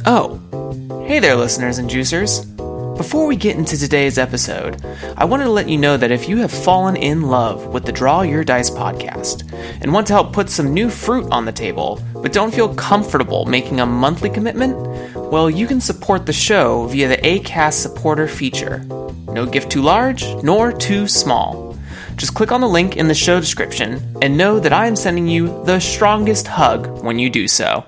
Oh, hey there listeners and juicers. Before we get into today's episode, I wanted to let you know that if you have fallen in love with the Draw Your Dice podcast and want to help put some new fruit on the table, but don't feel comfortable making a monthly commitment, well, you can support the show via the Acast supporter feature. No gift too large, nor too small. Just click on the link in the show description and know that I am sending you the strongest hug when you do so.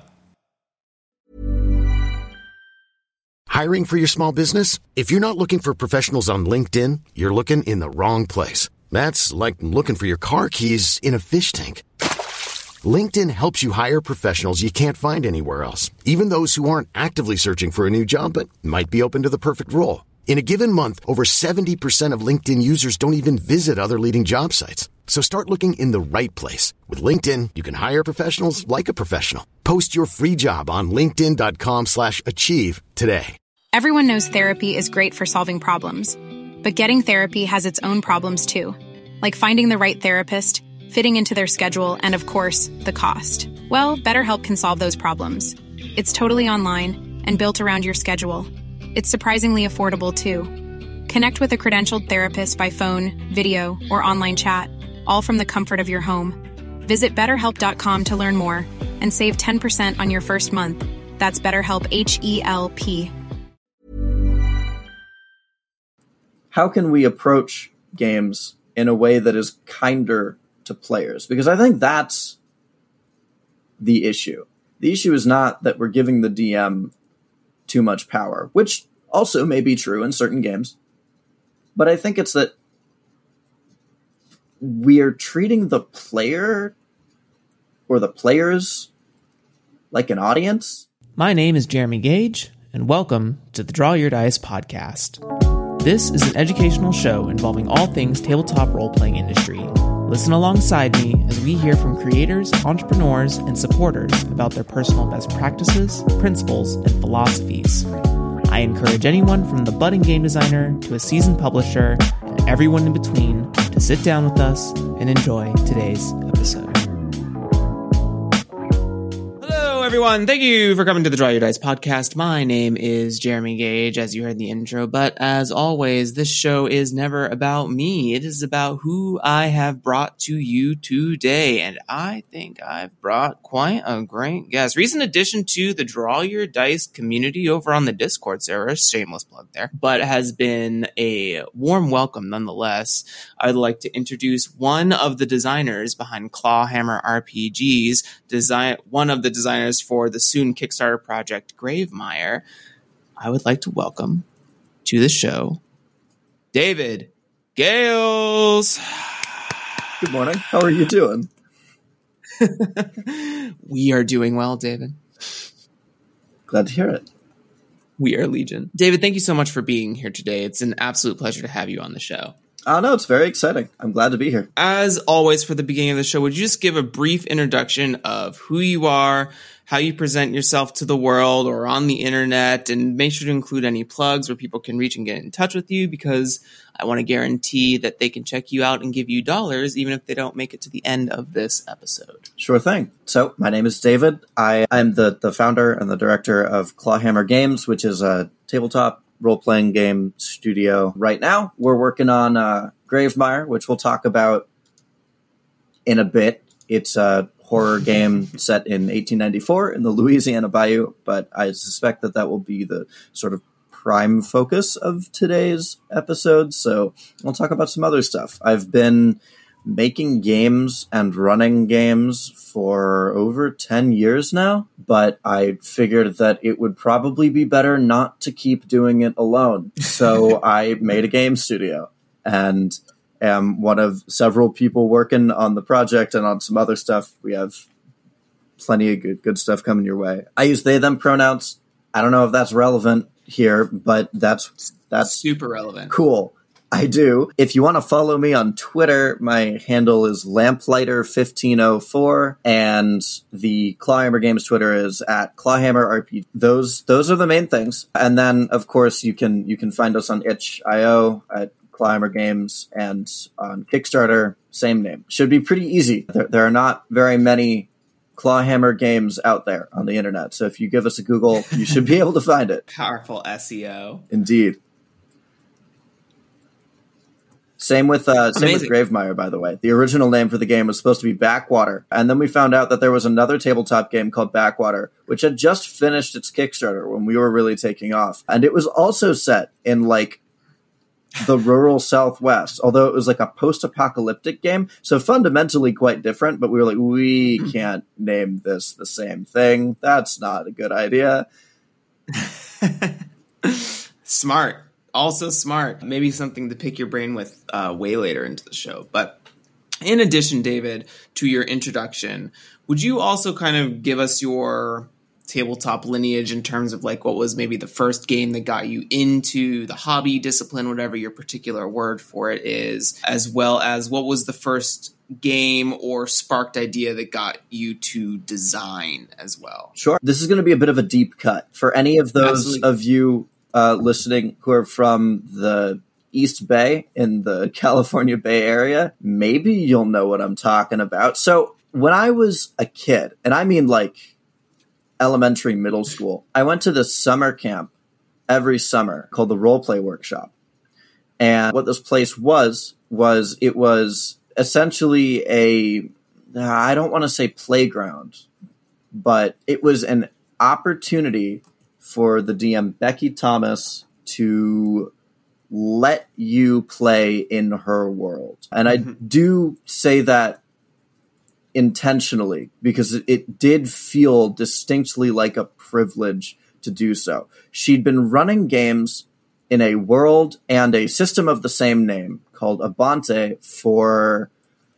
Hiring for your small business? If you're not looking for professionals on LinkedIn, you're looking in the wrong place. That's like looking for your car keys in a fish tank. LinkedIn helps you hire professionals you can't find anywhere else, even those who aren't actively searching for a new job but might be open to the perfect role. In a given month, over 70% of LinkedIn users don't even visit other leading job sites. So start looking in the right place. With LinkedIn, you can hire professionals like a professional. Post your free job on linkedin.com/achieve today. Everyone knows therapy is great for solving problems, but getting therapy has its own problems too, like finding the right therapist, fitting into their schedule, and of course, the cost. Well, BetterHelp can solve those problems. It's totally online and built around your schedule. It's surprisingly affordable too. Connect with a credentialed therapist by phone, video, or online chat, all from the comfort of your home. Visit BetterHelp.com to learn more and save 10% on your first month. That's BetterHelp, H-E-L-P. How can we approach games in a way that is kinder to players? Because I think that's the issue. The issue is not that we're giving the DM too much power, which also may be true in certain games. But I think it's that we are treating the player or the players like an audience. My name is Jeremy Gage, and welcome to the Draw Your Dice podcast. This is an educational show involving all things tabletop role-playing industry. Listen alongside me as we hear from creators, entrepreneurs, and supporters about their personal best practices, principles, and philosophies. I encourage anyone from the budding game designer to a seasoned publisher and everyone in between to sit down with us and enjoy today's episode. Everyone, thank you for coming to the Draw Your Dice podcast. My name is Jeremy Gage, as you heard in the intro, but as always, this show is never about me. It is about who I have brought to you today, and I think I've brought quite a great guest. Recent addition to the Draw Your Dice community over on the Discord server, shameless plug there, but has been a warm welcome nonetheless. I'd like to introduce one of the designers behind Clawhammer RPGs, one of the designers for the soon Kickstarter project Gravemire. I would like to welcome to the show David Gales. Good morning. How are you doing? We are doing well, David. Glad to hear it. We are Legion. David, thank you so much for being here today. It's an absolute pleasure to have you on the show. Oh, no, it's very exciting. I'm glad to be here. As always, for the beginning of the show, would you just give a brief introduction of who you are, how you present yourself to the world or on the internet, and make sure to include any plugs where people can reach and get in touch with you, because I want to guarantee that they can check you out and give you dollars even if they don't make it to the end of this episode. Sure thing. So my name is David. I'm the founder and the director of Clawhammer Games, which is a tabletop role-playing game studio. Right now, we're working on Gravemire, which we'll talk about in a bit. It's a horror game set in 1894 in the Louisiana Bayou, but I suspect that will be the sort of prime focus of today's episode, so we'll talk about some other stuff. I've been making games and running games for over 10 years now, but I figured that it would probably be better not to keep doing it alone. So I made a game studio and am one of several people working on the project and on some other stuff. We have plenty of good stuff coming your way. I use they, them pronouns. I don't know if that's relevant here, but that's super relevant. Cool. I do. If you want to follow me on Twitter, my handle is Lamplighter1504, and the Clawhammer Games Twitter is at ClawhammerRPG. Those are the main things. And then, of course, you can find us on itch.io at Clawhammer Games, and on Kickstarter, same name. Should be pretty easy. There are not very many Clawhammer Games out there on the internet. So if you give us a Google, you should be able to find it. Powerful SEO. Indeed. Same with Gravemire, by the way. The original name for the game was supposed to be Backwater. And then we found out that there was another tabletop game called Backwater, which had just finished its Kickstarter when we were really taking off. And it was also set in like the rural Southwest, although it was like a post-apocalyptic game. So fundamentally quite different, but we were like, we can't name this the same thing. That's not a good idea. Smart. Also smart. Maybe something to pick your brain with way later into the show. But in addition, David, to your introduction, would you also kind of give us your tabletop lineage in terms of like what was maybe the first game that got you into the hobby, discipline, whatever your particular word for it is, as well as what was the first game or sparked idea that got you to design as well? Sure. This is going to be a bit of a deep cut. For any of those of you listening who are from the East Bay in the California Bay Area, maybe you'll know what I'm talking about. So when I was a kid, and I mean like elementary, middle school, I went to this summer camp every summer called the Role Play Workshop. And what this place was it was essentially I don't want to say playground, but it was an opportunity for the DM Becky Thomas to let you play in her world. And I do say that intentionally because it did feel distinctly like a privilege to do so. She'd been running games in a world and a system of the same name called Abante for,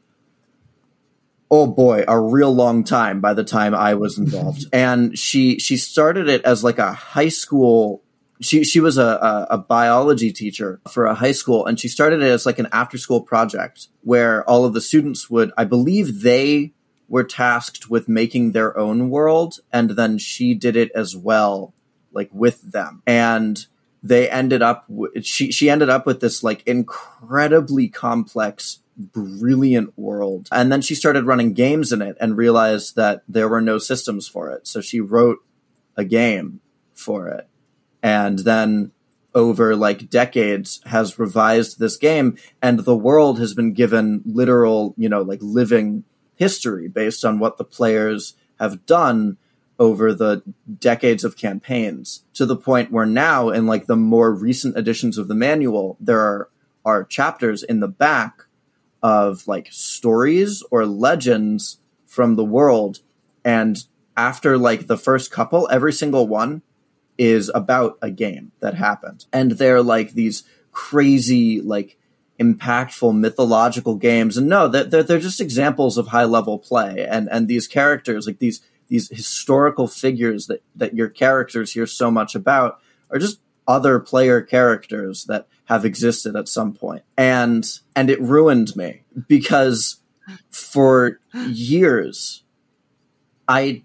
oh boy, a real long time by the time I was involved. And she started it as like a high school. She was a biology teacher for a high school, and she started it as like an after school project where all of the students would, I believe they were tasked with making their own world, and then she did it as well, like with them. And they ended up, she ended up with this like incredibly complex, brilliant world. And then she started running games in it and realized that there were no systems for it. So she wrote a game for it. And then over like decades has revised this game, and the world has been given literal, like living history based on what the players have done over the decades of campaigns, to the point where now in like the more recent editions of the manual, there are chapters in the back of like stories or legends from the world. And after like the first couple, every single one is about a game that happened. And they're like these crazy, like impactful mythological games. And no, they're just examples of high level play. And these characters, like these historical figures that your characters hear so much about, are just other player characters that have existed at some point. And it ruined me because for years I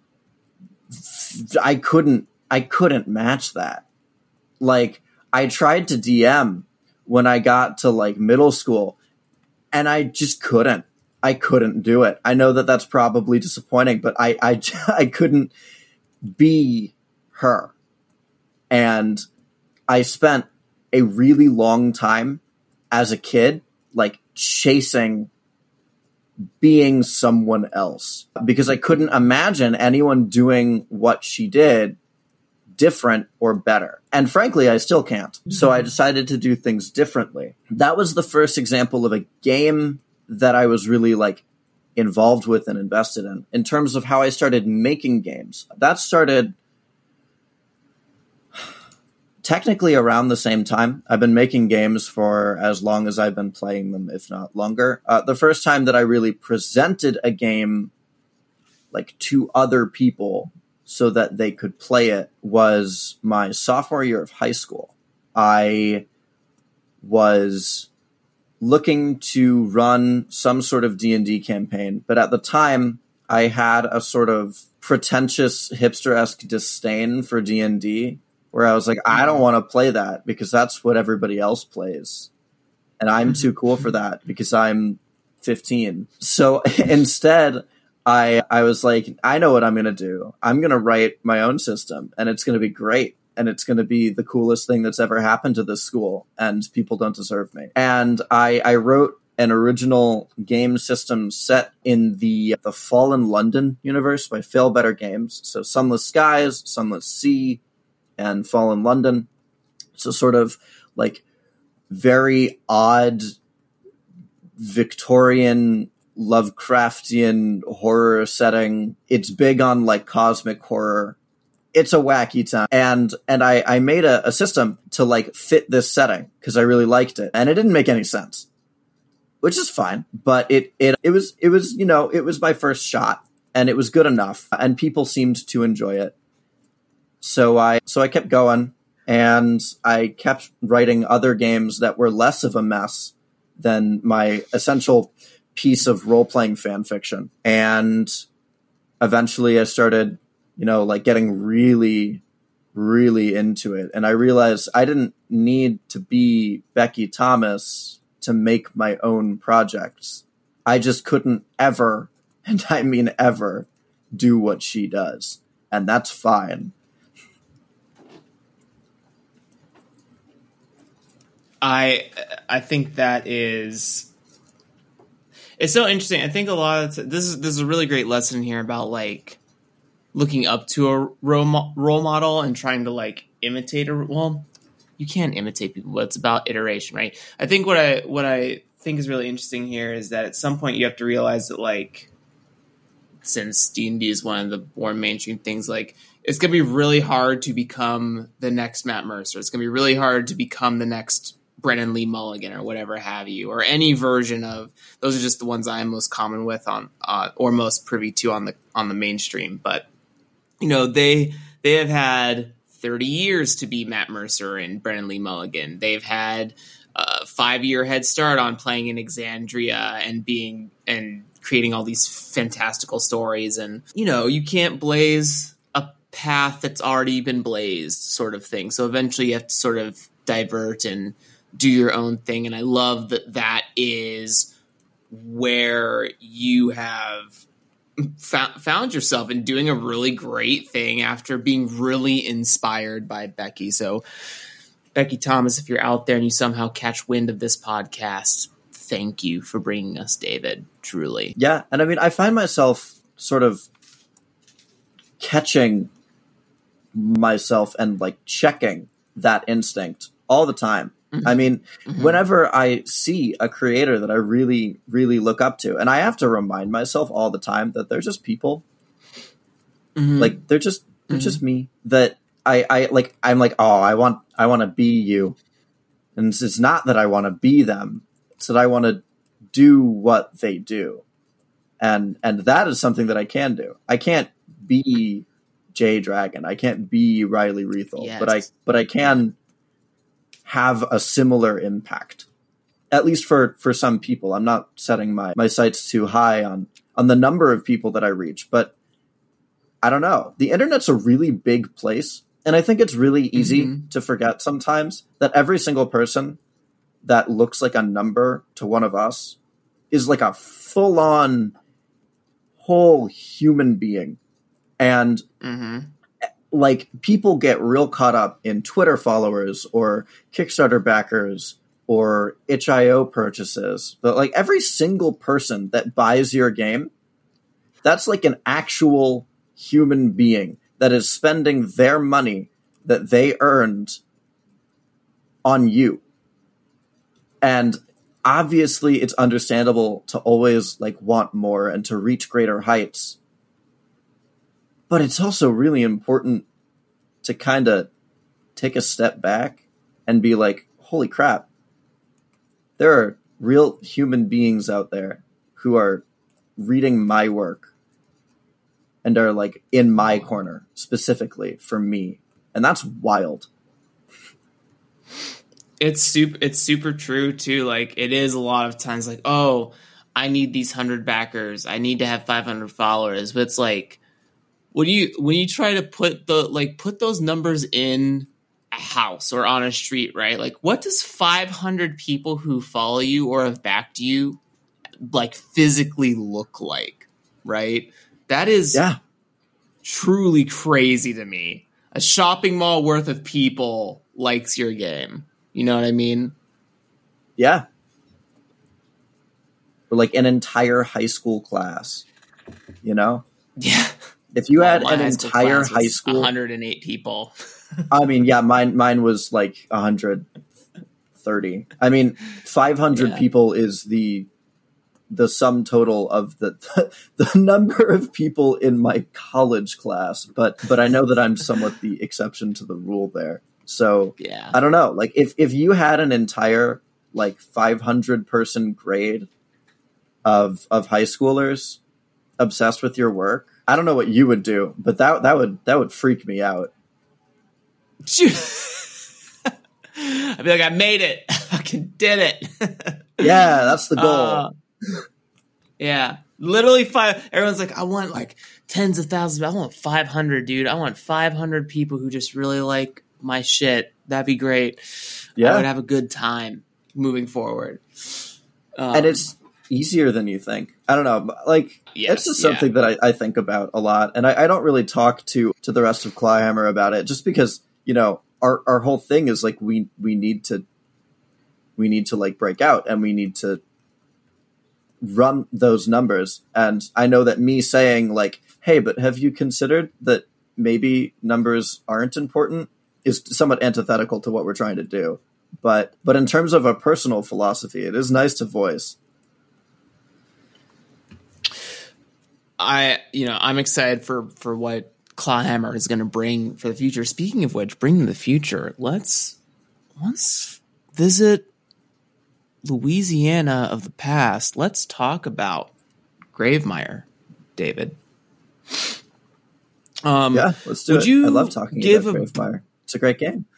couldn't match that. Like, I tried to DM when I got to like middle school, and I just couldn't. I couldn't do it. I know that that's probably disappointing, but I couldn't be her. And I spent a really long time as a kid, like chasing being someone else, because I couldn't imagine anyone doing what she did different or better. And frankly, I still can't. So I decided to do things differently. That was the first example of a game that I was really like involved with and invested in. In terms of how I started making games, that started technically around the same time. I've been making games for as long as I've been playing them, if not longer. The first time that I really presented a game like to other people so that they could play it was my sophomore year of high school. I was looking to run some sort of D&D campaign, but at the time I had a sort of pretentious hipster-esque disdain for D&D, where I was like, I don't want to play that because that's what everybody else plays. And I'm too cool for that because I'm 15. So instead, I was like, I know what I'm going to do. I'm going to write my own system, and it's going to be great. And it's going to be the coolest thing that's ever happened to this school, and people don't deserve me. And I wrote an original game system set in the Fallen London universe by Fail Better Games. So Sunless Skies, Sunless Sea, and Fallen London. So sort of like very odd Victorian Lovecraftian horror setting. It's big on like cosmic horror. It's a wacky time. And I made a system to like fit this setting because I really liked it. And it didn't make any sense, which is fine. But it was, you know, it was my first shot, and it was good enough, and people seemed to enjoy it. So I kept going, and I kept writing other games that were less of a mess than my essential piece of role-playing fan fiction. And eventually I started, you know, like getting really, really into it. And I realized I didn't need to be Becky Thomas to make my own projects. I just couldn't ever, and I mean ever, do what she does. And that's fine. I think that is, it's so interesting. I think a lot of this is a really great lesson here about like looking up to a role model and trying to like imitate well, you can't imitate people, but it's about iteration, right? I think what I think is really interesting here is that at some point you have to realize that like, since D&D is one of the more mainstream things, like it's going to be really hard to become the next Matt Mercer. It's going to be really hard to become the next Brennan Lee Mulligan or whatever have you, or any version of those. Are just the ones I'm most common with on, or most privy to on the mainstream. But you know, they have had 30 years to be Matt Mercer and Brennan Lee Mulligan. They've had a 5-year head start on playing in Exandria and creating all these fantastical stories. And you know, you can't blaze a path that's already been blazed, sort of thing. So eventually you have to sort of divert and do your own thing. And I love that is where you have found yourself in doing a really great thing after being really inspired by Becky. So Becky Thomas, if you're out there and you somehow catch wind of this podcast, thank you for bringing us David, truly. Yeah. And I mean, I find myself sort of catching myself and like checking that instinct all the time. Mm-hmm. I mean, whenever I see a creator that I really, really look up to, and I have to remind myself all the time that they're just people. Mm-hmm. Like they're just me. That I'm like, oh, I want to be you. And it's not that I want to be them. It's that I want to do what they do. And that is something that I can do. I can't be Jay Dragon. I can't be Riley Rethel, yes. but I can have a similar impact, at least for some people. I'm not setting my sights too high on the number of people that I reach, but I don't know. The internet's a really big place. And I think it's really easy to forget sometimes that every single person that looks like a number to one of us is like a full on whole human being. And like people get real caught up in Twitter followers or Kickstarter backers or itch.io purchases. But like every single person that buys your game, that's like an actual human being that is spending their money that they earned on you. And obviously it's understandable to always like want more and to reach greater heights. But it's also really important to kind of take a step back and be like, holy crap, there are real human beings out there who are reading my work and are like in my corner specifically for me. And that's wild. It's super true too. Like it is a lot of times like, oh, I need these 100 backers. I need to have 500 followers. But it's like, when you try to put those numbers in a house or on a street, right? Like what does 500 people who follow you or have backed you like physically look like? right? That is truly crazy to me. A shopping mall worth of people likes your game. You know what I mean? Yeah. Or like an entire high school class, you know? Yeah. If you had an entire high school, 108 people. I mean, yeah, mine was like 130. I mean, 500 people is the sum total of the number of people in my college class, but I know that I'm somewhat the exception to the rule there. So yeah, I don't know. Like if you had an entire like 500 person grade of high schoolers obsessed with your work, I don't know what you would do, but that would freak me out. I'd be like, I made it. I fucking did it. Yeah, that's the goal. Yeah, literally everyone's like, I want like tens of thousands. I want 500, dude. I want 500 people who just really like my shit. That'd be great. Yeah, I would have a good time moving forward. And it's easier than you think. I don't know. Like, it's just something that I think about a lot. And I don't really talk to the rest of Clawhammer about it just because, you know, our whole thing is like, we need to like break out and we need to run those numbers. And I know that me saying like, hey, but have you considered that maybe numbers aren't important is somewhat antithetical to what we're trying to do. But in terms of a personal philosophy, it is nice to voice. I'm excited for what Clawhammer is going to bring for the future. Speaking of which, bringing the future, let's visit Louisiana of the past. Let's talk about Gravemire, David. Yeah, let's do it. I love talking about Gravemire. It's a great game.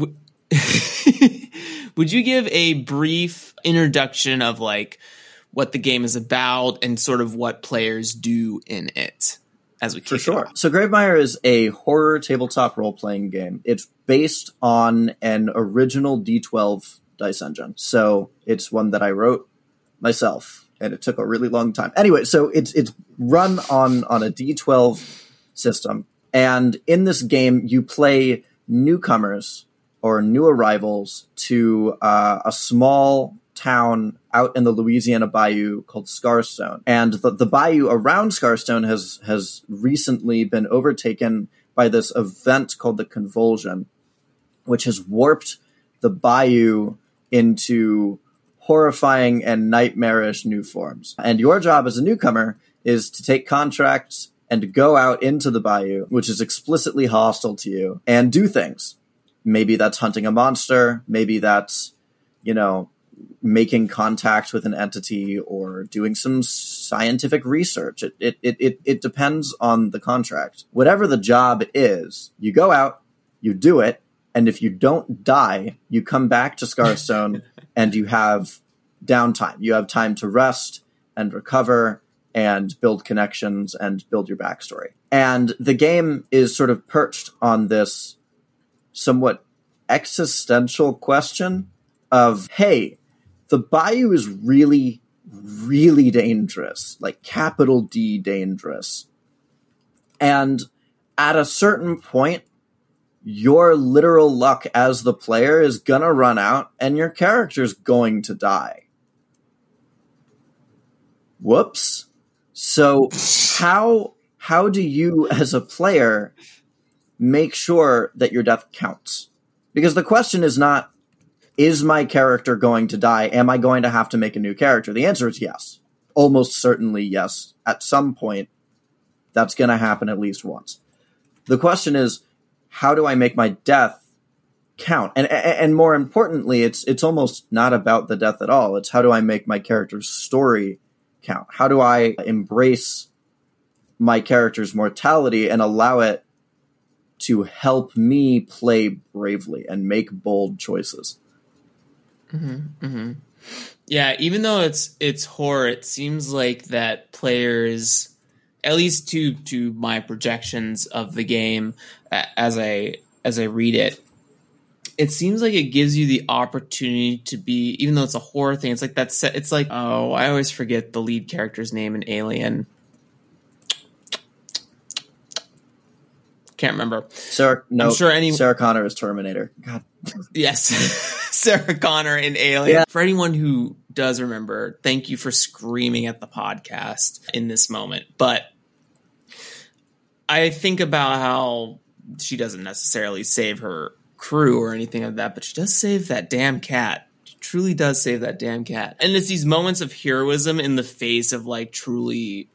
Would you give a brief introduction of like what the game is about and sort of what players do in it as we kick it off? So Gravemire is a horror tabletop role-playing game. It's based on an original D12 dice engine. So it's one that I wrote myself, and it took a really long time. Anyway, so it's run on a D12 system. And in this game, you play newcomers or new arrivals to a small town out in the Louisiana bayou called Scarstone. And the bayou around Scarstone has recently been overtaken by this event called the Convulsion, which has warped the bayou into horrifying and nightmarish new forms. And your job as a newcomer is to take contracts and to go out into the bayou, which is explicitly hostile to you, and do things. Maybe that's hunting a monster. Maybe that's, making contact with an entity or doing some scientific research. It depends on the contract. Whatever the job is, you go out, you do it, and if you don't die, you come back to Scarstone and you have downtime. You have time to rest and recover and build connections and build your backstory. And the game is sort of perched on this somewhat existential question of, hey, the bayou is really, really dangerous, like capital D dangerous. And at a certain point, your literal luck as the player is gonna run out and your character's going to die. Whoops. So how do you as a player make sure that your death counts? Because the question is not, is my character going to die? Am I going to have to make a new character? The answer is yes. Almost certainly yes. At some point, that's going to happen at least once. The question is, how do I make my death count? And more importantly, it's almost not about the death at all. It's how do I make my character's story count? How do I embrace my character's mortality and allow it to help me play bravely and make bold choices? Mm-hmm, mm-hmm. Yeah, even though it's horror, it seems like that players, at least to my projections of the game as I read it, it seems like it gives you the opportunity to be, even though it's a horror thing, it's like I always forget the lead character's name in Alien. Can't remember. Sarah Connor is Terminator. God. Yes. Sarah Connor in Alien. Yeah. For anyone who does remember, thank you for screaming at the podcast in this moment. But I think about how she doesn't necessarily save her crew or anything like that, but she does save that damn cat. She truly does save that damn cat. And it's these moments of heroism in the face of like truly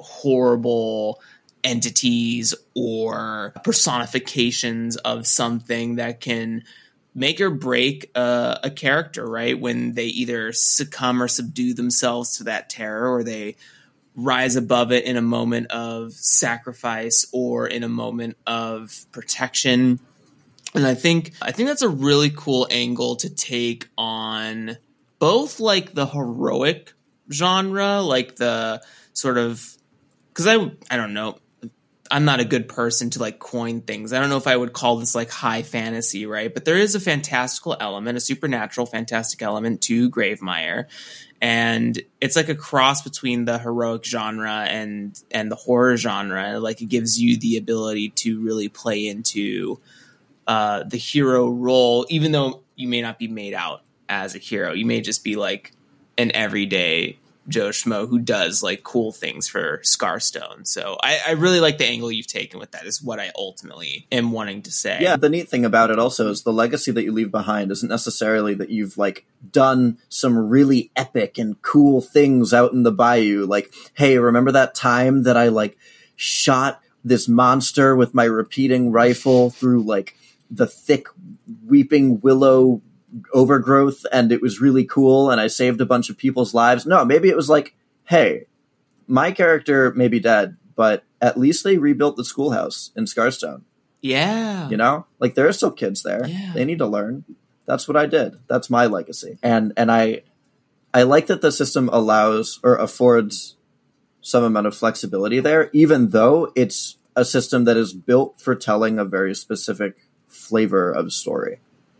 horrible entities or personifications of something that can make or break a character, right? When they either succumb or subdue themselves to that terror, or they rise above it in a moment of sacrifice or in a moment of protection. And I think that's a really cool angle to take on both like the heroic genre, like the sort of, because I don't know, I'm not a good person to like coin things. I don't know if I would call this like high fantasy, right? But there is a fantastical element, a supernatural fantastic element to Gravemire. And it's like a cross between the heroic genre and the horror genre. Like it gives you the ability to really play into the hero role, even though you may not be made out as a hero. You may just be like an everyday Joe Schmo who does like cool things for Scarstone. So I really like the angle you've taken with that, is what I ultimately am wanting to say. Yeah, the neat thing about it also is the legacy that you leave behind isn't necessarily that you've like done some really epic and cool things out in the bayou. Like, hey, remember that time that I like shot this monster with my repeating rifle through like the thick weeping willow overgrowth, and it was really cool, and I saved a bunch of people's lives. No, maybe it was like, hey, my character may be dead, but at least they rebuilt the schoolhouse in Scarstone. Yeah. You know? Like, there are still kids there. Yeah. They need to learn. That's what I did. That's my legacy. And I like that the system allows or affords some amount of flexibility there, even though it's a system that is built for telling a very specific flavor of story.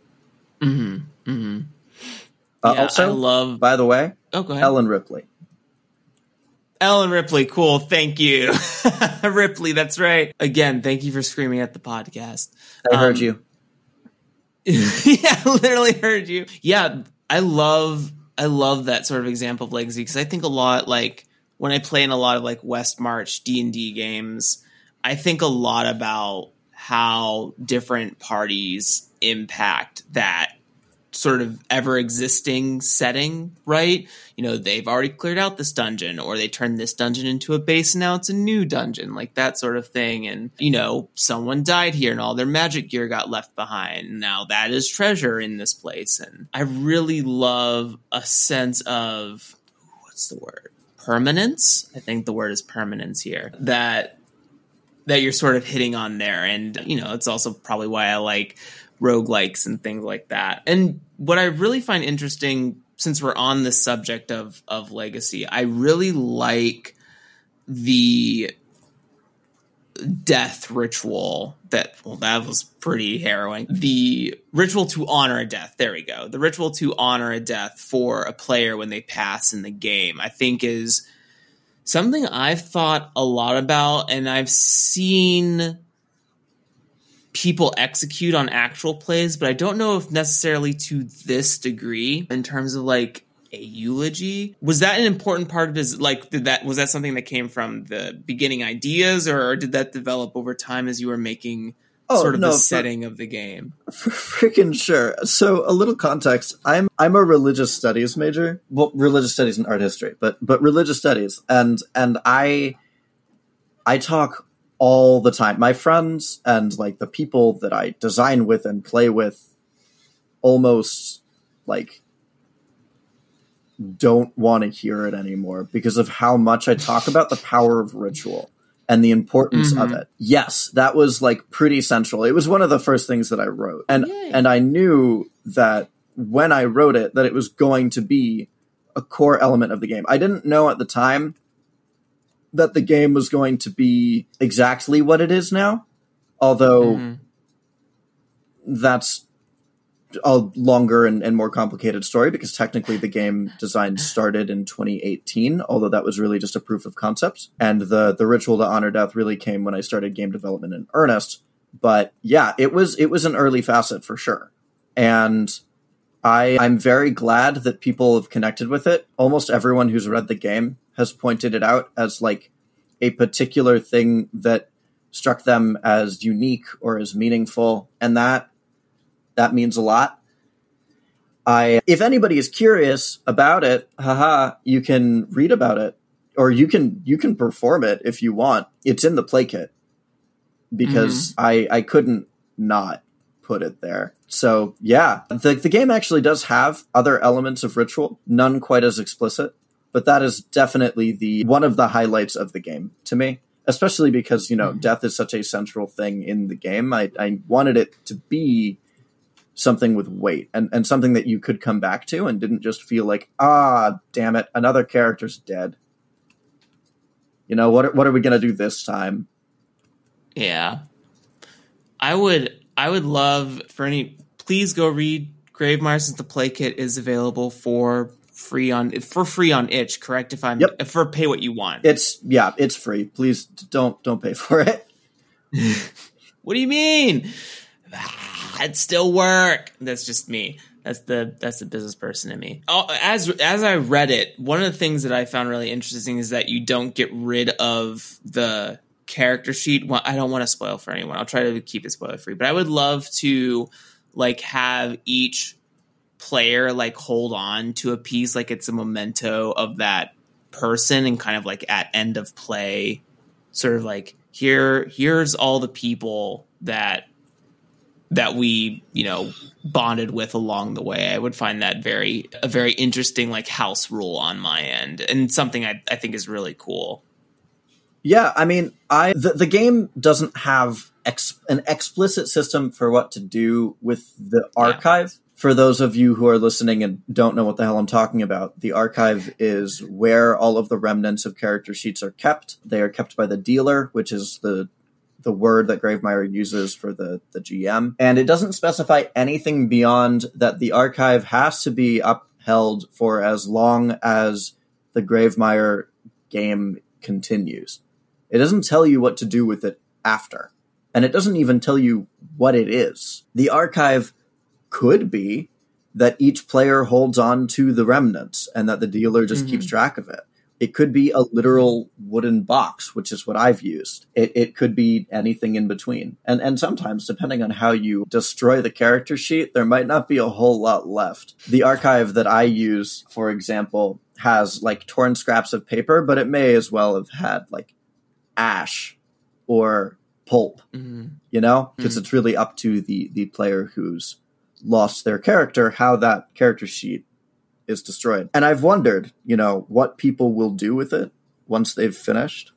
Mm-hmm. Mm-hmm. Yeah, also, I love, by the way, go ahead. Ellen Ripley. Ellen Ripley, cool. Thank you. Ripley, that's right. Again, thank you for screaming at the podcast. I heard you. Yeah, I literally heard you. Yeah, I love that sort of example of legacy, because I think a lot, like, when I play in a lot of, like, West March D&D games, I think a lot about how different parties impact that sort of ever-existing setting, right? You know, they've already cleared out this dungeon, or they turned this dungeon into a base and now it's a new dungeon, like that sort of thing. And, you know, someone died here and all their magic gear got left behind. Now that is treasure in this place. And I really love a sense of, what's the word? Permanence? I think the word is permanence here. That you're sort of hitting on there. And, you know, it's also probably why I like roguelikes and things like that. And what I really find interesting, since we're on this subject of legacy, I really like the death ritual that was pretty harrowing. The ritual to honor a death. There we go. The ritual to honor a death for a player when they pass in the game, I think is something I've thought a lot about, and I've seen people execute on actual plays, but I don't know if necessarily to this degree in terms of like a eulogy. Was that an important part of his, like, was that something that came from the beginning ideas, or did that develop over time as you were making the setting of the game? Freaking sure. So a little context. I'm a religious studies major. Well, religious studies and art history, but religious studies. And I talk all the time. My friends and like the people that I design with and play with almost like don't want to hear it anymore because of how much I talk about the power of ritual and the importance of it. Yes, that was like pretty central. It was one of the first things that I wrote. And I knew that when I wrote it, that it was going to be a core element of the game. I didn't know at the time that the game was going to be exactly what it is now, although that's a longer and more complicated story, because technically the game design started in 2018, although that was really just a proof of concept. And the ritual to honor death really came when I started game development in earnest, But yeah, it was an early facet for sure. And I'm very glad that people have connected with it. Almost everyone who's read the game has pointed it out as like a particular thing that struck them as unique or as meaningful. And that means a lot. If anybody is curious about it, you can read about it, or you can perform it if you want. It's in the play kit because I couldn't not put it there. So yeah, the game actually does have other elements of ritual, none quite as explicit, but that is definitely one of the highlights of the game to me, especially because, death is such a central thing in the game. I wanted it to be something with weight and something that you could come back to and didn't just feel like, damn it, another character's dead. What are we going to do this time? Yeah. I would love please go read Gravemire, since the play kit is available for free on itch, correct? For pay what you want. It's free. Please don't pay for it. What do you mean? It'd still work. That's just me. That's the business person in me. As I read it, one of the things that I found really interesting is that you don't get rid of the character sheet. Well, I don't want to spoil for anyone. I'll try to keep it spoiler free, but I would love to have each player hold on to a piece like it's a memento of that person, and kind of at end of play, sort of here's all the people that we bonded with along the way. I would find that a very interesting house rule on my end, and something I think is really cool. Yeah, I mean, the game doesn't have an explicit system for what to do with the archive. For those of you who are listening and don't know what the hell I'm talking about, the archive is where all of the remnants of character sheets are kept. They are kept by the dealer, which is the word that Gravemire uses for the GM. And it doesn't specify anything beyond that the archive has to be upheld for as long as the Gravemire game continues. It doesn't tell you what to do with it after. And it doesn't even tell you what it is. The archive could be that each player holds on to the remnants and that the dealer just keeps track of it. It could be a literal wooden box, which is what I've used. It could be anything in between. And sometimes, depending on how you destroy the character sheet, there might not be a whole lot left. The archive that I use, for example, has torn scraps of paper, but it may as well have had ash or pulp, because it's really up to the player who's lost their character, how that character sheet is destroyed. And I've wondered, what people will do with it once they've finished.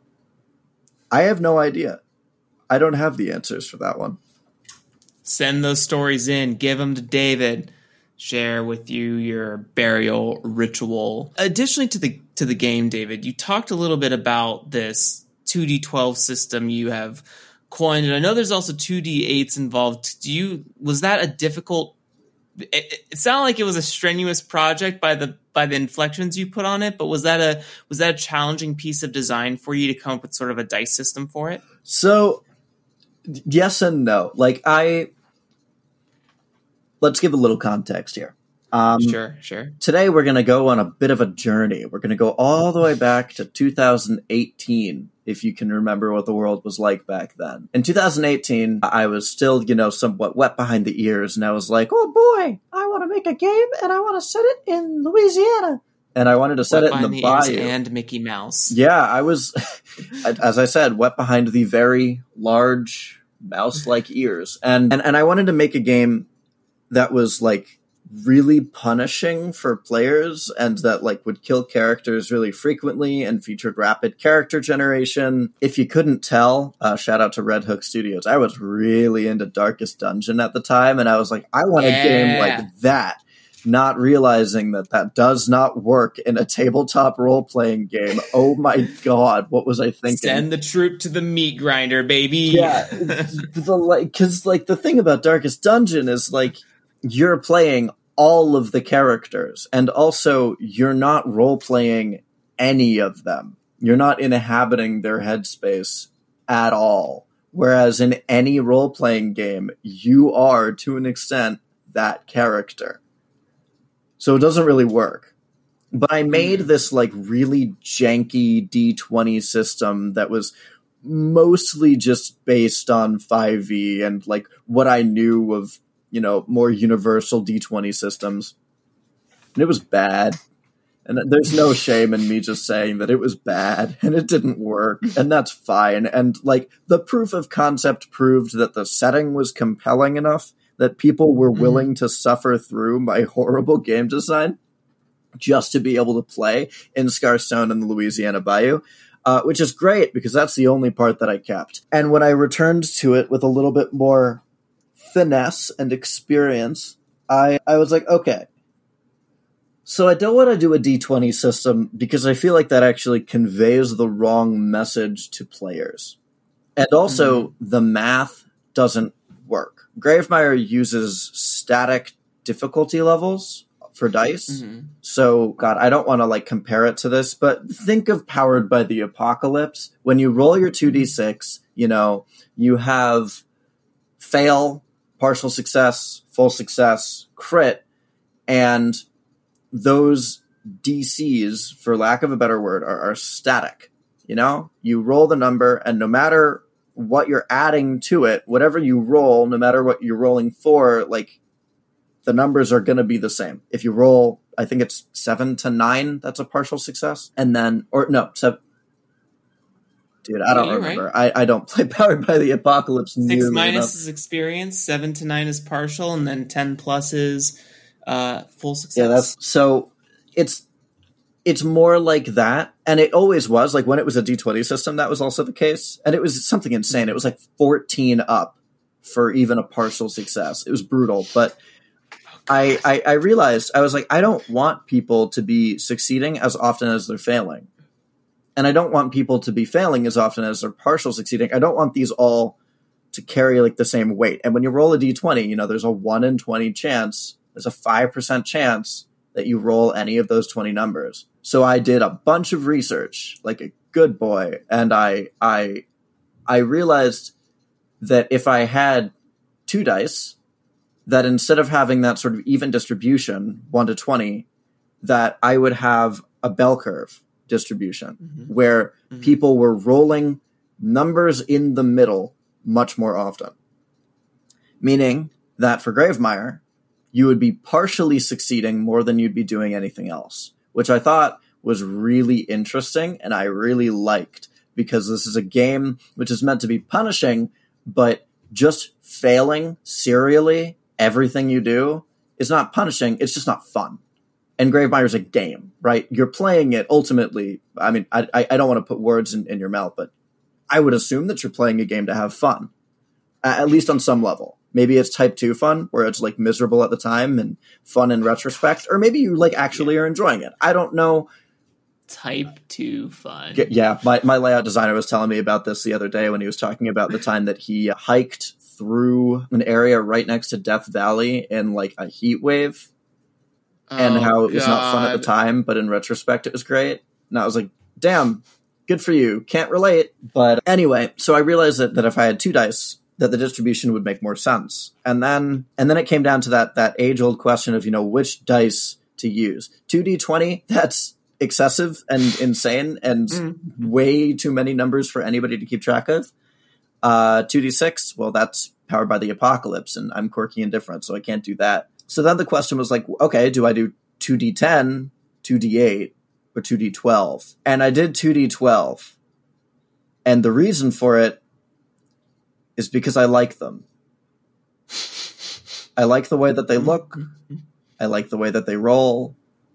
I have no idea. I don't have the answers for that one. Send those stories in. Give them to David. Share with you your burial ritual. Additionally to the game, David, you talked a little bit about this 2d12 system you have coined, and I know there's also 2d8s involved. Was that a difficult? It sounded like it was a strenuous project by the inflections you put on it, but was that a challenging piece of design for you to come up with sort of a dice system for it? So, yes and no. Let's give a little context here. Sure. Today we're going to go on a bit of a journey. We're going to go all the way back to 2018, if you can remember what the world was like back then. In 2018, I was still, somewhat wet behind the ears, and I was like, oh boy, I want to make a game, and I want to set it in Louisiana. And I wanted to set it in the bayou. And Mickey Mouse. Yeah, I was, as I said, wet behind the very large mouse-like ears. And I wanted to make a game that was really punishing for players, and that would kill characters really frequently and featured rapid character generation. If you couldn't tell, shout out to Red Hook Studios. I was really into Darkest Dungeon at the time, and I was like, I want a game like that, not realizing that does not work in a tabletop role-playing game. Oh my god, what was I thinking? Send the troop to the meat grinder, baby. Yeah, because the thing about Darkest Dungeon is you're playing all of the characters, and also you're not role-playing any of them. You're not inhabiting their headspace at all. Whereas in any role-playing game, you are, to an extent, that character. So it doesn't really work. But I made this like really janky D20 system that was mostly just based on 5e and like what I knew of, you know, more universal D20 systems. And it was bad. And there's no shame in me just saying that it was bad and it didn't work, and that's fine. And like the proof of concept proved that the setting was compelling enough that people were willing to suffer through my horrible game design just to be able to play in Scarstone and the Louisiana Bayou, which is great because that's the only part that I kept. And when I returned to it with a little bit more finesse and experience, I was like, okay, so I don't want to do a D20 system because I feel like that actually conveys the wrong message to players. And also, the math doesn't work. Gravemire uses static difficulty levels for dice. So, God, I don't want to like compare it to this, but think of Powered by the Apocalypse. When you roll your 2d6, you know, you have fail, partial success, full success, crit, and those DCs, for lack of a better word, are static. You know, you roll the number, and no matter what you're adding to it, whatever you roll, no matter what you're rolling for, like the numbers are going to be the same. If you roll, I think it's 7 to 9, that's a partial success. And then, or no, 7. Dude, I don't remember. Right. I don't play Powered by the Apocalypse. 6 minus is experience, 7 to 9 is partial, and then 10 plus is full success. Yeah, so it's more like that, and it always was. Like when it was a D20 system, that was also the case, and it was something insane. It was like 14 up for even a partial success. It was brutal, but I realized, I was like, I don't want people to be succeeding as often as they're failing, and I don't want people to be failing as often as they're partial succeeding. I don't want these all to carry like the same weight. And when you roll a D20, you know, there's a 1 in 20 chance. There's a 5% chance that you roll any of those 20 numbers. So I did a bunch of research, like a good boy, and I realized that if I had 2 dice, that instead of having that sort of even distribution, 1 to 20, that I would have a bell curve distribution where people were rolling numbers in the middle much more often. Meaning that for Gravemire, you would be partially succeeding more than you'd be doing anything else, which I thought was really interesting and I really liked, because this is a game which is meant to be punishing, but just failing serially everything you do is not punishing, it's just not fun. And Gravemire is a game, right? You're playing it ultimately. I mean, I don't want to put words in your mouth, but I would assume that you're playing a game to have fun, at least on some level. Maybe it's type 2 fun, where it's like miserable at the time and fun in retrospect. Or maybe you like actually are enjoying it. I don't know. Type 2 fun. Yeah, my layout designer was telling me about this the other day when he was talking about the time that he hiked through an area right next to Death Valley in like a heat wave. And how it was not fun at the time, but in retrospect it was great. And I was like, damn, good for you. Can't relate. But anyway, so I realized that if I had 2 dice, that the distribution would make more sense. And then it came down to that age-old question of, you know, which dice to use. 2d20, that's excessive and insane and way too many numbers for anybody to keep track of. 2d6, well, that's Powered by the Apocalypse, and I'm quirky and different, so I can't do that. So then the question was like, okay, do I do 2d10, 2d8, or 2d12? And I did 2d12. And the reason for it is because I like them. I like the way that they look. I like the way that they roll.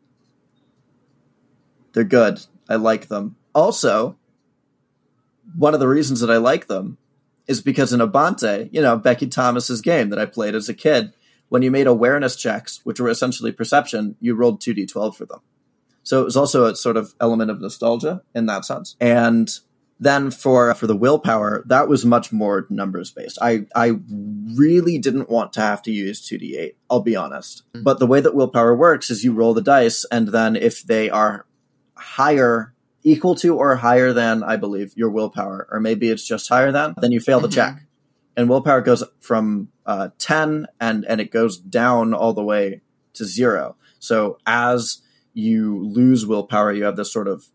They're good. I like them. Also, one of the reasons that I like them is because in Abante, you know, Becky Thomas's game that I played as a kid, when you made awareness checks, which were essentially perception, you rolled 2d12 for them. So it was also a sort of element of nostalgia in that sense. And then for the willpower, that was much more numbers based. I really didn't want to have to use 2d8, I'll be honest. But the way that willpower works is you roll the dice, and then if they are higher equal to or higher than, I believe, your willpower, or maybe it's just higher than, then you fail the check. And willpower goes from 10 and it goes down all the way to 0. So as you lose willpower, you have this sort of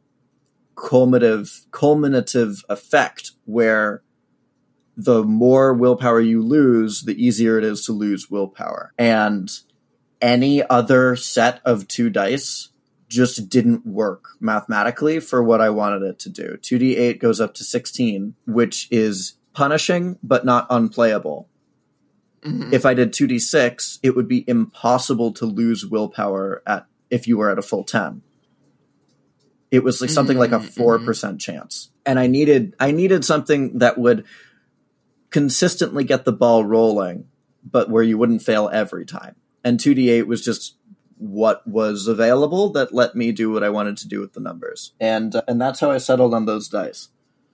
culminative effect where the more willpower you lose, the easier it is to lose willpower. And any other set of 2 dice just didn't work mathematically for what I wanted it to do. 2d8 goes up to 16, which is punishing, but not unplayable. If I did 2d6, it would be impossible to lose willpower if you were at a full 10. It was like something like a 4% chance. And I needed something that would consistently get the ball rolling, but where you wouldn't fail every time. And 2d8 was just what was available that let me do what I wanted to do with the numbers. And that's how I settled on those dice.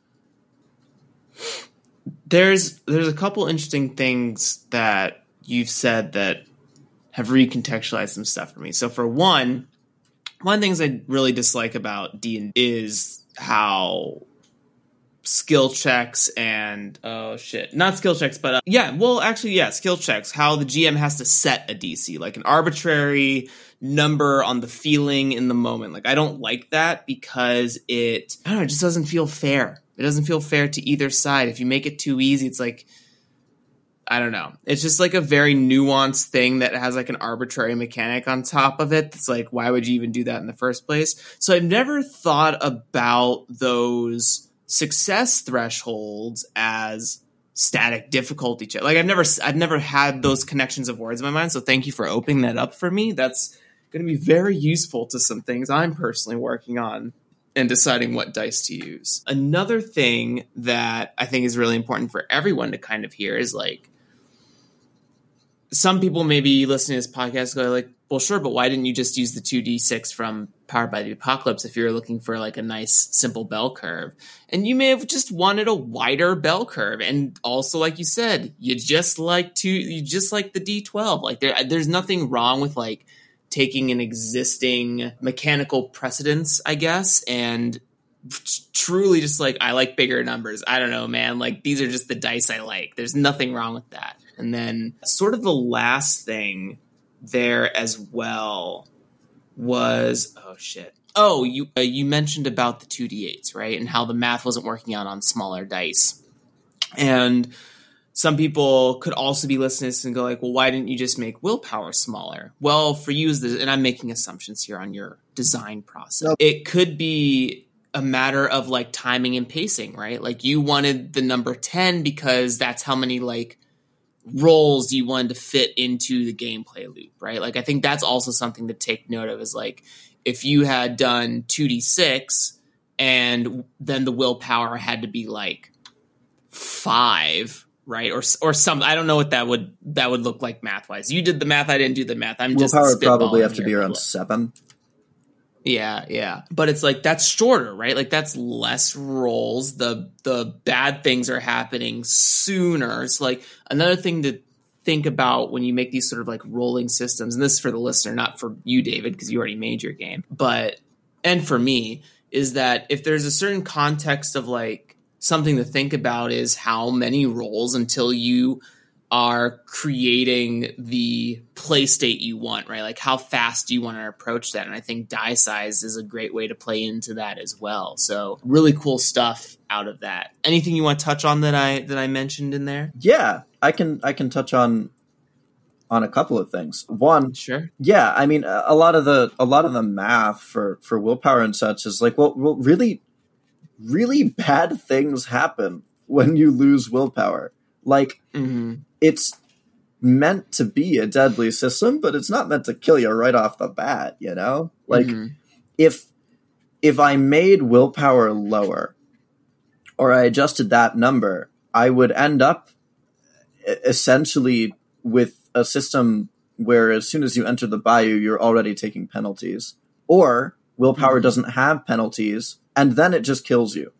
There's a couple interesting things that you've said that have recontextualized some stuff for me. So for one of the things I really dislike about D&D is how skill checks and skill checks, how the GM has to set a DC, like an arbitrary number on the feeling in the moment. Like, I don't like that because it just doesn't feel fair. It doesn't feel fair to either side. If you make it too easy, it's like, I don't know. It's just like a very nuanced thing that has like an arbitrary mechanic on top of it. It's like, why would you even do that in the first place? So I've never thought about those success thresholds as static difficulty check. Like I've never had those connections of words in my mind. So thank you for opening that up for me. That's going to be very useful to some things I'm personally working on and deciding what dice to use. Another thing that I think is really important for everyone to kind of hear is like, some people maybe listening to this podcast go like, well, sure, but why didn't you just use the 2d6 from Powered by the Apocalypse if you're looking for like a nice simple bell curve? And you may have just wanted a wider bell curve. And also, like you said, you just like the D12. Like there's nothing wrong with like taking an existing mechanical precedence, I guess, and truly just like, I like bigger numbers. I don't know, man. Like these are just the dice I like. There's nothing wrong with that. And then sort of the last thing there as well was, you mentioned about the 2d8s, right? And how the math wasn't working out on smaller dice. And some people could also be listening to this and go like, well, why didn't you just make willpower smaller? Well, for you, and I'm making assumptions here on your design process. Yep. It could be a matter of like timing and pacing, right? Like you wanted the number 10 because that's how many like roles you wanted to fit into the gameplay loop, right? Like I think that's also something to take note of, is like if you had done 2d6 and then the willpower had to be like 5, right? Or some, I don't know what that would look like math wise. You did the math, I didn't do the math. I'm just willpower would probably have to be around 7. Yeah. But it's like, that's shorter, right? Like that's less rolls. The bad things are happening sooner. It's like another thing to think about when you make these sort of like rolling systems, and this is for the listener, not for you, David, because you already made your game, and for me, is that if there's a certain context of like something to think about is how many rolls until you are creating the play state you want, right? Like how fast do you want to approach that? And I think die size is a great way to play into that as well. So really cool stuff out of that. Anything you want to touch on that I mentioned in there? Yeah, I can touch on a couple of things. One, sure. Yeah, I mean a lot of the math for willpower and such is like, well really, really bad things happen when you lose willpower. Like, It's meant to be a deadly system, but it's not meant to kill you right off the bat, you know? Like, if I made willpower lower, or I adjusted that number, I would end up essentially with a system where as soon as you enter the bayou, you're already taking penalties. Or willpower doesn't have penalties, and then it just kills you.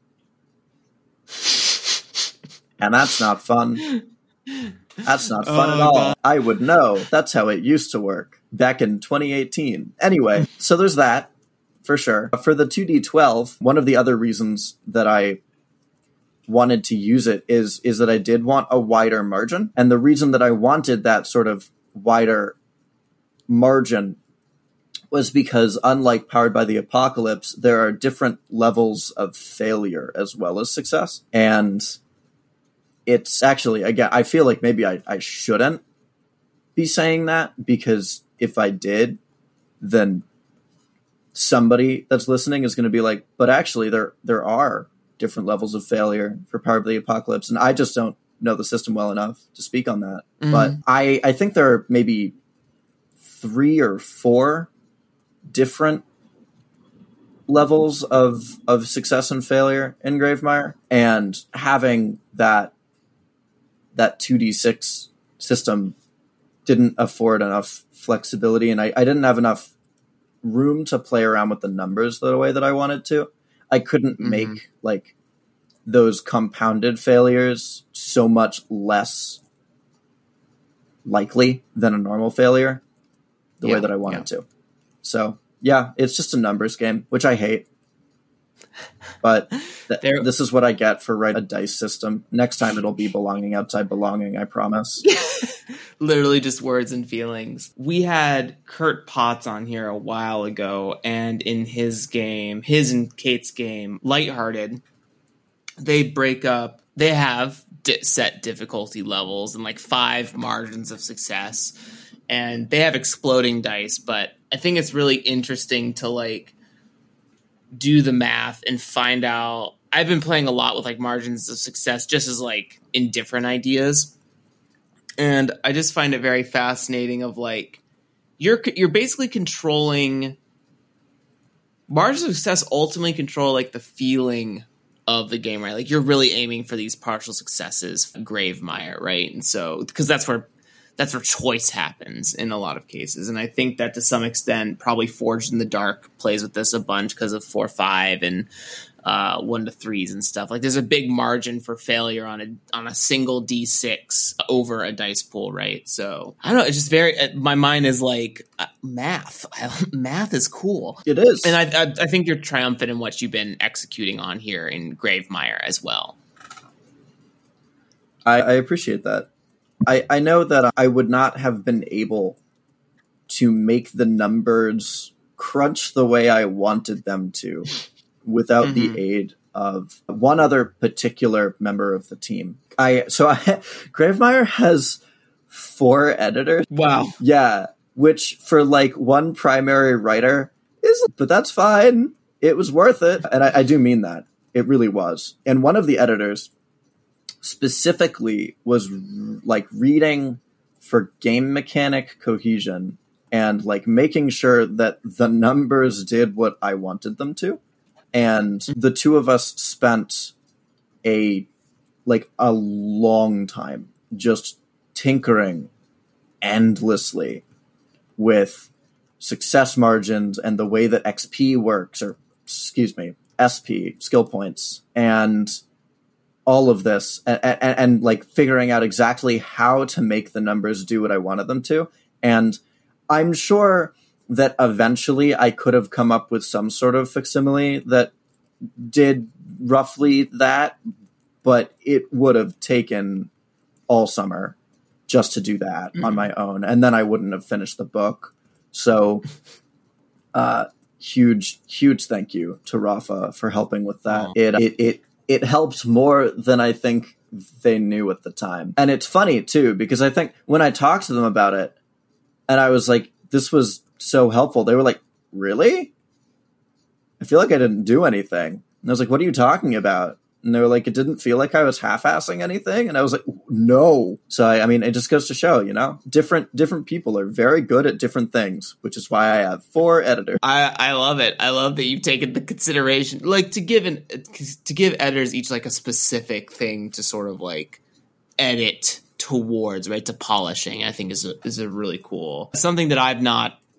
And that's not fun. That's not fun at all. God. I would know. That's how it used to work back in 2018. Anyway, so there's that. for sure. For the 2D12, one of the other reasons that I wanted to use it is that I did want a wider margin. And the reason that I wanted that sort of wider margin was because, unlike Powered by the Apocalypse, there are different levels of failure as well as success. And it's actually, again, I feel like maybe I shouldn't be saying that, because if I did, then somebody that's listening is going to be like, but actually there are different levels of failure for Powered by the Apocalypse. And I just don't know the system well enough to speak on that. Mm-hmm. But I think there are maybe 3 or 4 different levels of success and failure in Gravemire, and having that 2d6 system didn't afford enough flexibility, and I didn't have enough room to play around with the numbers the way that I wanted to. I couldn't make like those compounded failures so much less likely than a normal failure the way that I wanted to. So, yeah, it's just a numbers game, which I hate. But this is what I get for writing a dice system. Next time it'll be belonging outside belonging, I promise. Literally just words and feelings. We had Kurt Potts on here a while ago, and in his game, his and Kate's game, Lighthearted, they have set difficulty levels and like 5 margins of success. And they have exploding dice, but I think it's really interesting to like do the math and find out. I've been playing a lot with like margins of success just as like in different ideas. And I just find it very fascinating of like, you're basically controlling margins of success, ultimately control like the feeling of the game, right? Like you're really aiming for these partial successes, Gravemire, right? And so, because that's where choice happens in a lot of cases. And I think that to some extent, probably Forged in the Dark plays with this a bunch because of 4-5 and 1-3s and stuff. Like there's a big margin for failure on a single D6 over a dice pool, right? So I don't know. It's just my mind is like math. Math is cool. It is. And I think you're triumphant in what you've been executing on here in Gravemire as well. I appreciate that. I know that I would not have been able to make the numbers crunch the way I wanted them to without the aid of one other particular member of the team. Gravemire has 4 editors. Wow. Yeah, which for like one primary writer but that's fine. It was worth it. And I do mean that. It really was. And one of the editors specifically was like reading for game mechanic cohesion and like making sure that the numbers did what I wanted them to. And the two of us spent a long time just tinkering endlessly with success margins and the way that XP works, or SP, skill points, and all of this, and like figuring out exactly how to make the numbers do what I wanted them to. And I'm sure that eventually I could have come up with some sort of facsimile that did roughly that, but it would have taken all summer just to do that on my own. And then I wouldn't have finished the book. So huge thank you to Rafa for helping with that. It helped more than I think they knew at the time. And it's funny too, because I think when I talked to them about it and I was like, this was so helpful, they were like, really? I feel like I didn't do anything. And I was like, what are you talking about? And they were like, it didn't feel like I was half-assing anything. And I was like, no. So, I mean, it just goes to show, different people are very good at different things, which is why I have 4 editors. I love it. I love that you've taken the consideration, like to give editors each like a specific thing to sort of like edit towards, right, to polishing, I think is a really cool, something that I've not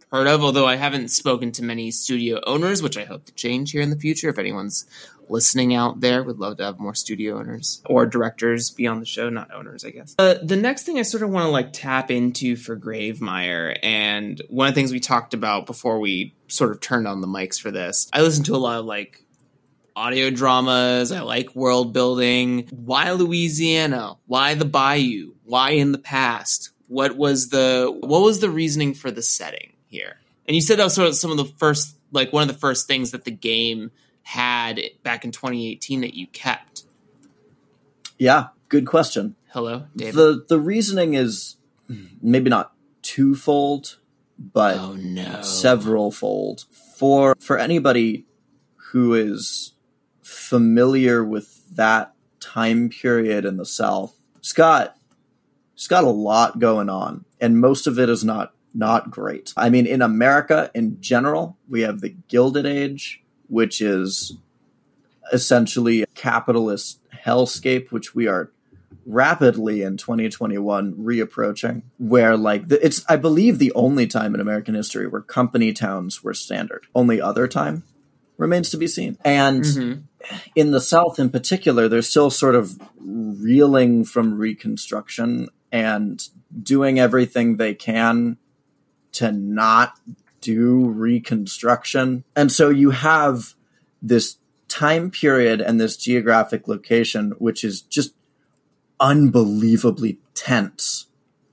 heard of, although I haven't spoken to many studio owners, which I hope to change here in the future. If anyone's listening out there, would love to have more studio owners or directors be on the show, not owners, I guess. The next thing I sort of want to tap into for Gravemire, and one of the things we talked about before we sort of turned on the mics for this, I listen to a lot of audio dramas. I like world building. Why Louisiana? Why the Bayou? Why in the past? What was the reasoning for the setting here? And you said that was sort of some of the first, one of the first things that the game had back in 2018 that you kept. Yeah, good question. Hello, David. The reasoning is maybe not twofold, but severalfold. For anybody who is familiar with that time period in the South, it's got a lot going on, and most of it is not great. I mean, in America in general, we have the Gilded Age, which is essentially a capitalist hellscape, which we are rapidly in 2021 reapproaching, where it's, I believe, the only time in American history where company towns were standard. Only other time remains to be seen. And in the South in particular, they're still sort of reeling from Reconstruction and doing everything they can to not do Reconstruction. And so you have this time period and this geographic location, which is just unbelievably tense.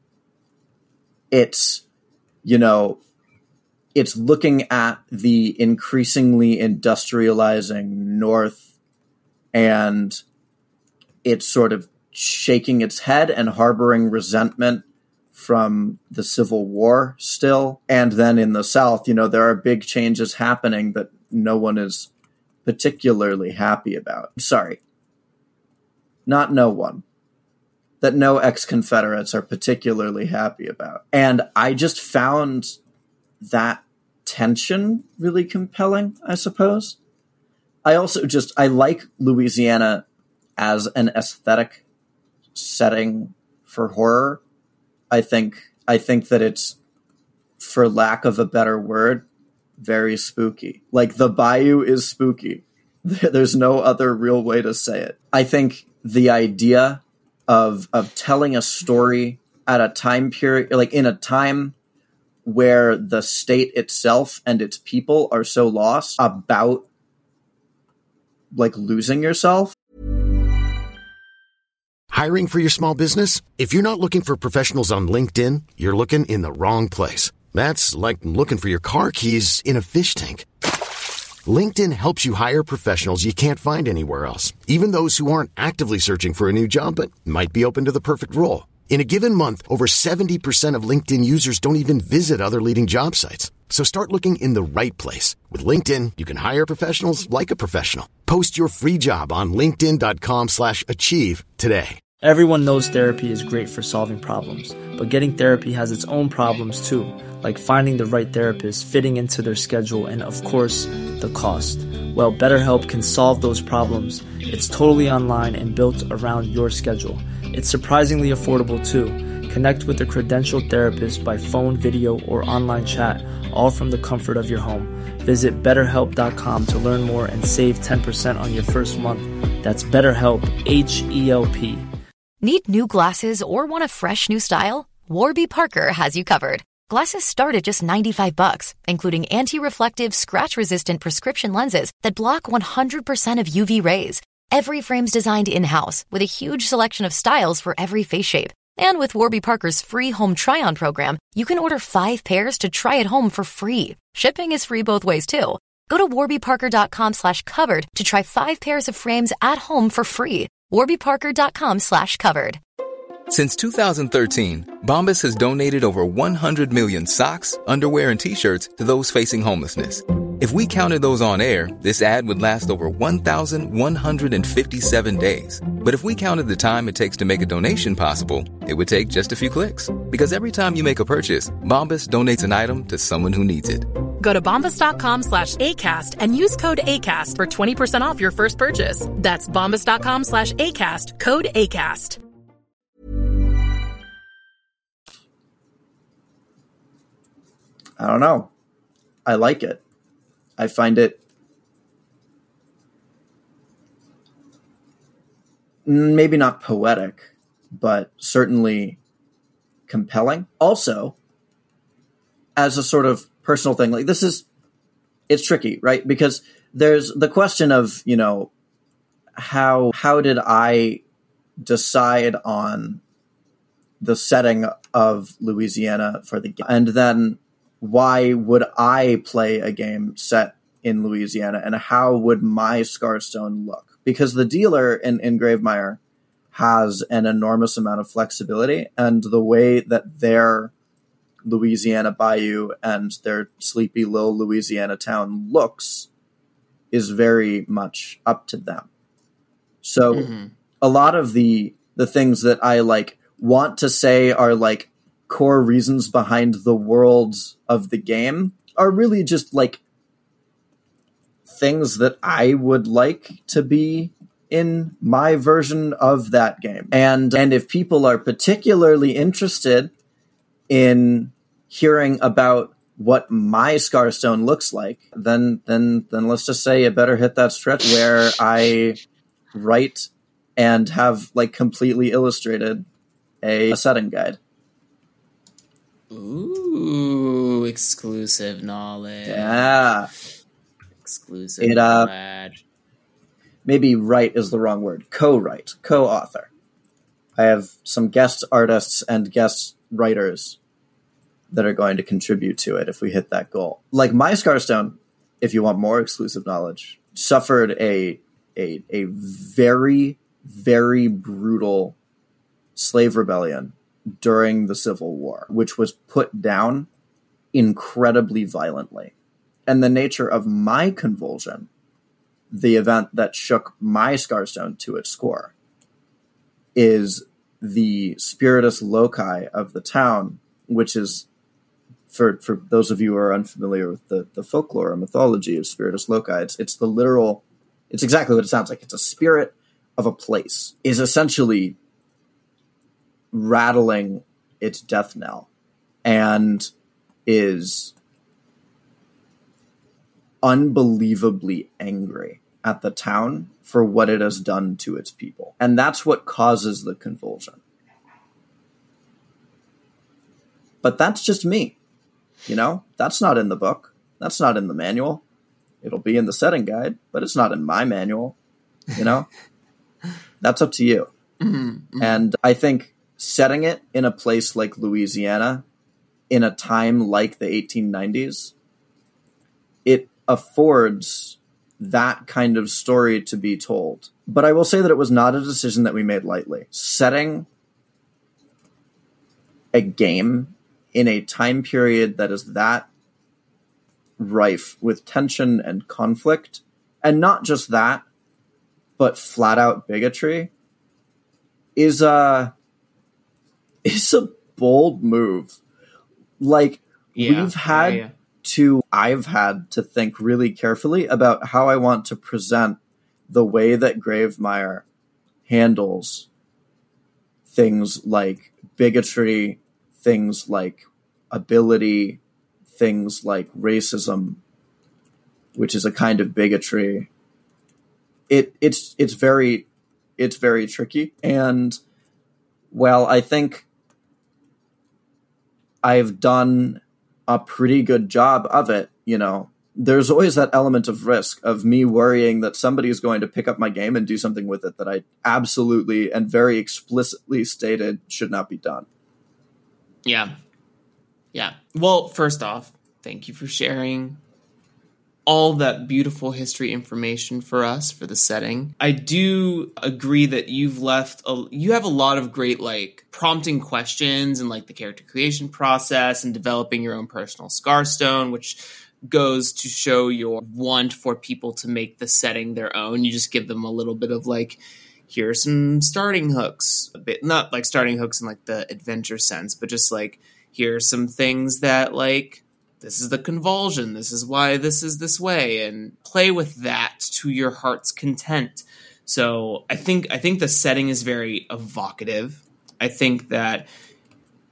It's, it's looking at the increasingly industrializing North, and it's sort of shaking its head and harboring resentment from the Civil War still. And then in the South, there are big changes happening that no one is particularly happy about. Sorry, not no one. That no ex-Confederates are particularly happy about. And I just found that tension really compelling, I suppose. I also I like Louisiana as an aesthetic setting for horror. I think that it's, for lack of a better word, very spooky. The Bayou is spooky. There's no other real way to say it. I think the idea of telling a story at a time period, in a time where the state itself and its people are so lost about losing yourself. Hiring for your small business? If you're not looking for professionals on LinkedIn, you're looking in the wrong place. That's like looking for your car keys in a fish tank. LinkedIn helps you hire professionals you can't find anywhere else, even those who aren't actively searching for a new job but might be open to the perfect role. In a given month, over 70% of LinkedIn users don't even visit other leading job sites. So start looking in the right place. With LinkedIn, you can hire professionals like a professional. Post your free job on linkedin.com/achieve today. Everyone knows therapy is great for solving problems, but getting therapy has its own problems too, like finding the right therapist, fitting into their schedule, and of course, the cost. Well, BetterHelp can solve those problems. It's totally online and built around your schedule. It's surprisingly affordable too. Connect with a credentialed therapist by phone, video, or online chat, all from the comfort of your home. Visit BetterHelp.com to learn more and save 10% on your first month. That's BetterHelp, H-E-L-P. Need new glasses or want a fresh new style? Warby Parker has you covered. Glasses start at just $95, including anti-reflective, scratch-resistant prescription lenses that block 100% of UV rays. Every frame's designed in-house with a huge selection of styles for every face shape. And with Warby Parker's free home try-on program, you can order 5 pairs to try at home for free. Shipping is free both ways, too. Go to warbyparker.com/covered to try 5 pairs of frames at home for free. warbyparker.com/covered. Since 2013, Bombas has donated over 100 million socks, underwear, and T-shirts to those facing homelessness. If we counted those on air, this ad would last over 1,157 days. But if we counted the time it takes to make a donation possible, it would take just a few clicks. Because every time you make a purchase, Bombas donates an item to someone who needs it. Go to bombas.com/ACAST and use code ACAST for 20% off your first purchase. That's bombas.com/ACAST, code ACAST. I don't know. I like it. I find it maybe not poetic, but certainly compelling. Also, as a sort of personal thing, like it's tricky, right? Because there's the question of, how did I decide on the setting of Louisiana for the game? And then why would I play a game set in Louisiana, and how would my Scarstone look? Because the dealer in Gravemire has an enormous amount of flexibility, and the way that their Louisiana bayou and their sleepy little Louisiana town looks is very much up to them. So a lot of the things that I want to say are core reasons behind the worlds of the game are really just things that I would like to be in my version of that game. And if people are particularly interested in hearing about what my Scarstone looks like, then let's just say you better hit that stretch where I write and have completely illustrated a setting guide. Ooh, exclusive knowledge. Yeah. Exclusive knowledge. Maybe write is the wrong word. Co-write, co-author. I have some guest artists and guest writers that are going to contribute to it if we hit that goal. My Scarstone, if you want more exclusive knowledge, suffered a very, very brutal slave rebellion during the Civil War, which was put down incredibly violently. And the nature of my convulsion, the event that shook my Scarstone to its core, is the spiritus loci of the town, which is, for those of you who are unfamiliar with the folklore or mythology of spiritus loci, it's the literal, it's exactly what it sounds like. It's a spirit of a place, is essentially rattling its death knell and is unbelievably angry at the town for what it has done to its people. And that's what causes the convulsion. But that's just me. That's not in the book. That's not in the manual. It'll be in the setting guide, but it's not in my manual. That's up to you. Mm-hmm. And I think setting it in a place like Louisiana, in a time like the 1890s, it affords that kind of story to be told. But I will say that it was not a decision that we made lightly. Setting a game in a time period that is that rife with tension and conflict, and not just that, but flat out bigotry, is a bold move. I've had to think really carefully about how I want to present the way that Gravemire handles things like bigotry, things like ability, things like racism, which is a kind of bigotry. It's very tricky. And while I think I've done a pretty good job of it, there's always that element of risk of me worrying that somebody is going to pick up my game and do something with it that I absolutely and very explicitly stated should not be done. Yeah. Well, first off, thank you for sharing all that beautiful history information for us for the setting. I do agree that you have a lot of great prompting questions and the character creation process and developing your own personal Scarstone, which goes to show your want for people to make the setting their own. You just give them a little bit of here are some starting hooks, a bit not starting hooks in the adventure sense, but just here are some things that this is the convulsion, this is why this is this way, and play with that to your heart's content. So I think the setting is very evocative. I think that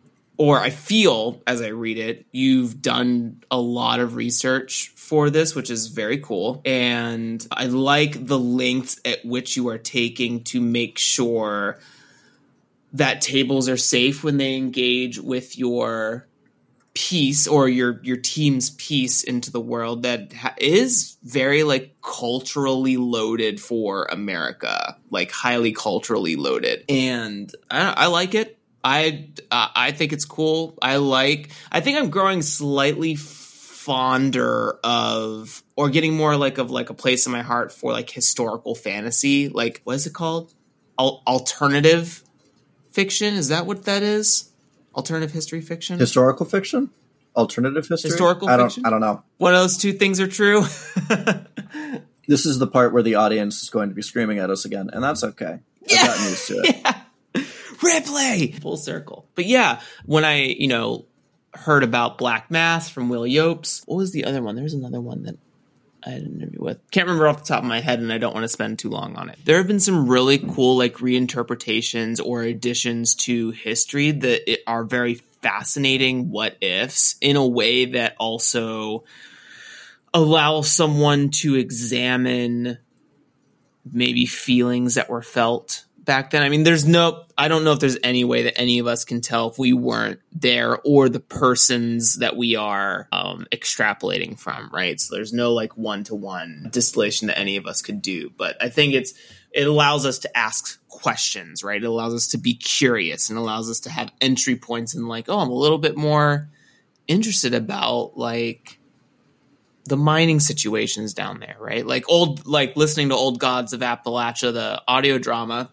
or I feel as I read it, you've done a lot of research for this, which is very cool. And I like the lengths at which you are taking to make sure that tables are safe when they engage with your piece or your team's piece into the world that is very like culturally loaded for America, like highly culturally loaded. And I like it. I think it's cool. I think I'm growing slightly fonder of, or getting more like of like a place in my heart for like historical fantasy. Like, what is it called? Alternative fiction? Is that what that is? Alternative history fiction? Historical fiction? Alternative history? Historical fiction? I don't know. One of those two things are true. This is the part where the audience is going to be screaming at us again, and that's okay. I've gotten used to it. Yeah. Ripley! Full circle. But yeah, when I, heard about Black Mass from Will Yopes, what was the other one? There's another one that I had an interview with. Can't remember off the top of my head, and I don't want to spend too long on it. There have been some really cool like reinterpretations or additions to history that are very fascinating what ifs in a way that also allows someone to examine maybe feelings that were felt back then. I mean, I don't know if there's any way that any of us can tell if we weren't there or the persons that we are extrapolating from, right? So there's no like one-to-one distillation that any of us could do. But I think it allows us to ask questions, right? It allows us to be curious and allows us to have entry points and like, oh, I'm a little bit more interested about like the mining situations down there, right? Like listening to Old Gods of Appalachia, the audio drama.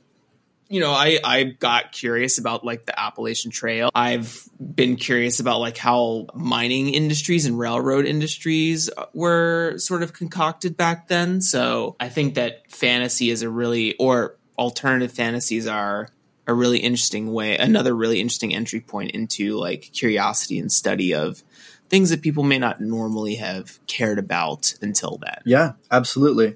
I got curious about like the Appalachian Trail. I've been curious about like how mining industries and railroad industries were sort of concocted back then. So I think that fantasy is or alternative fantasies are a really interesting way, another really interesting entry point into like curiosity and study of things that people may not normally have cared about until then. Yeah, absolutely.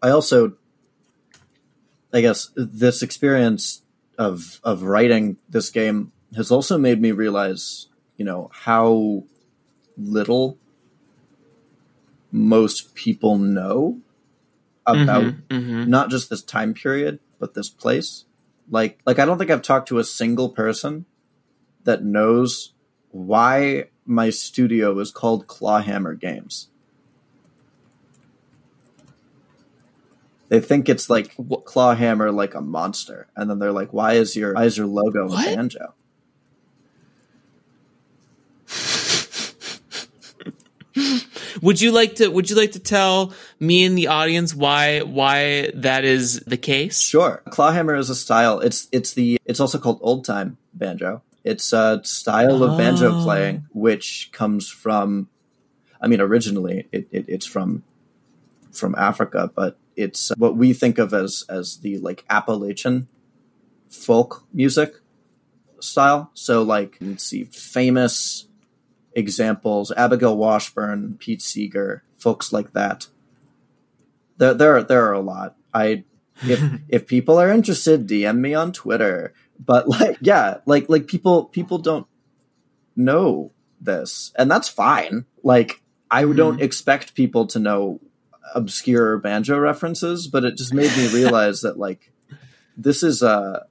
I guess this experience of writing this game has also made me realize, how little most people know about not just this time period, but this place. Like I don't think I've talked to a single person that knows why my studio is called Clawhammer Games. They think it's like Clawhammer, like a monster, and then they're like, "Why is your logo a banjo?" Would you like to tell me and the audience why that is the case? Sure. Clawhammer is a style. It's also called old time banjo. It's a style of banjo playing which comes from, originally it's from Africa, but it's what we think of as the like Appalachian folk music style. So like, let's see, famous examples: Abigail Washburn, Pete Seeger, folks like that. There are a lot. If people are interested, DM me on Twitter. But like people don't know this, and that's fine. Like I don't expect people to know obscure banjo references, but it just made me realize that like this is a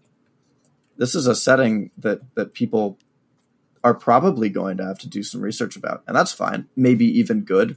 setting that people are probably going to have to do some research about, and that's fine, maybe even good.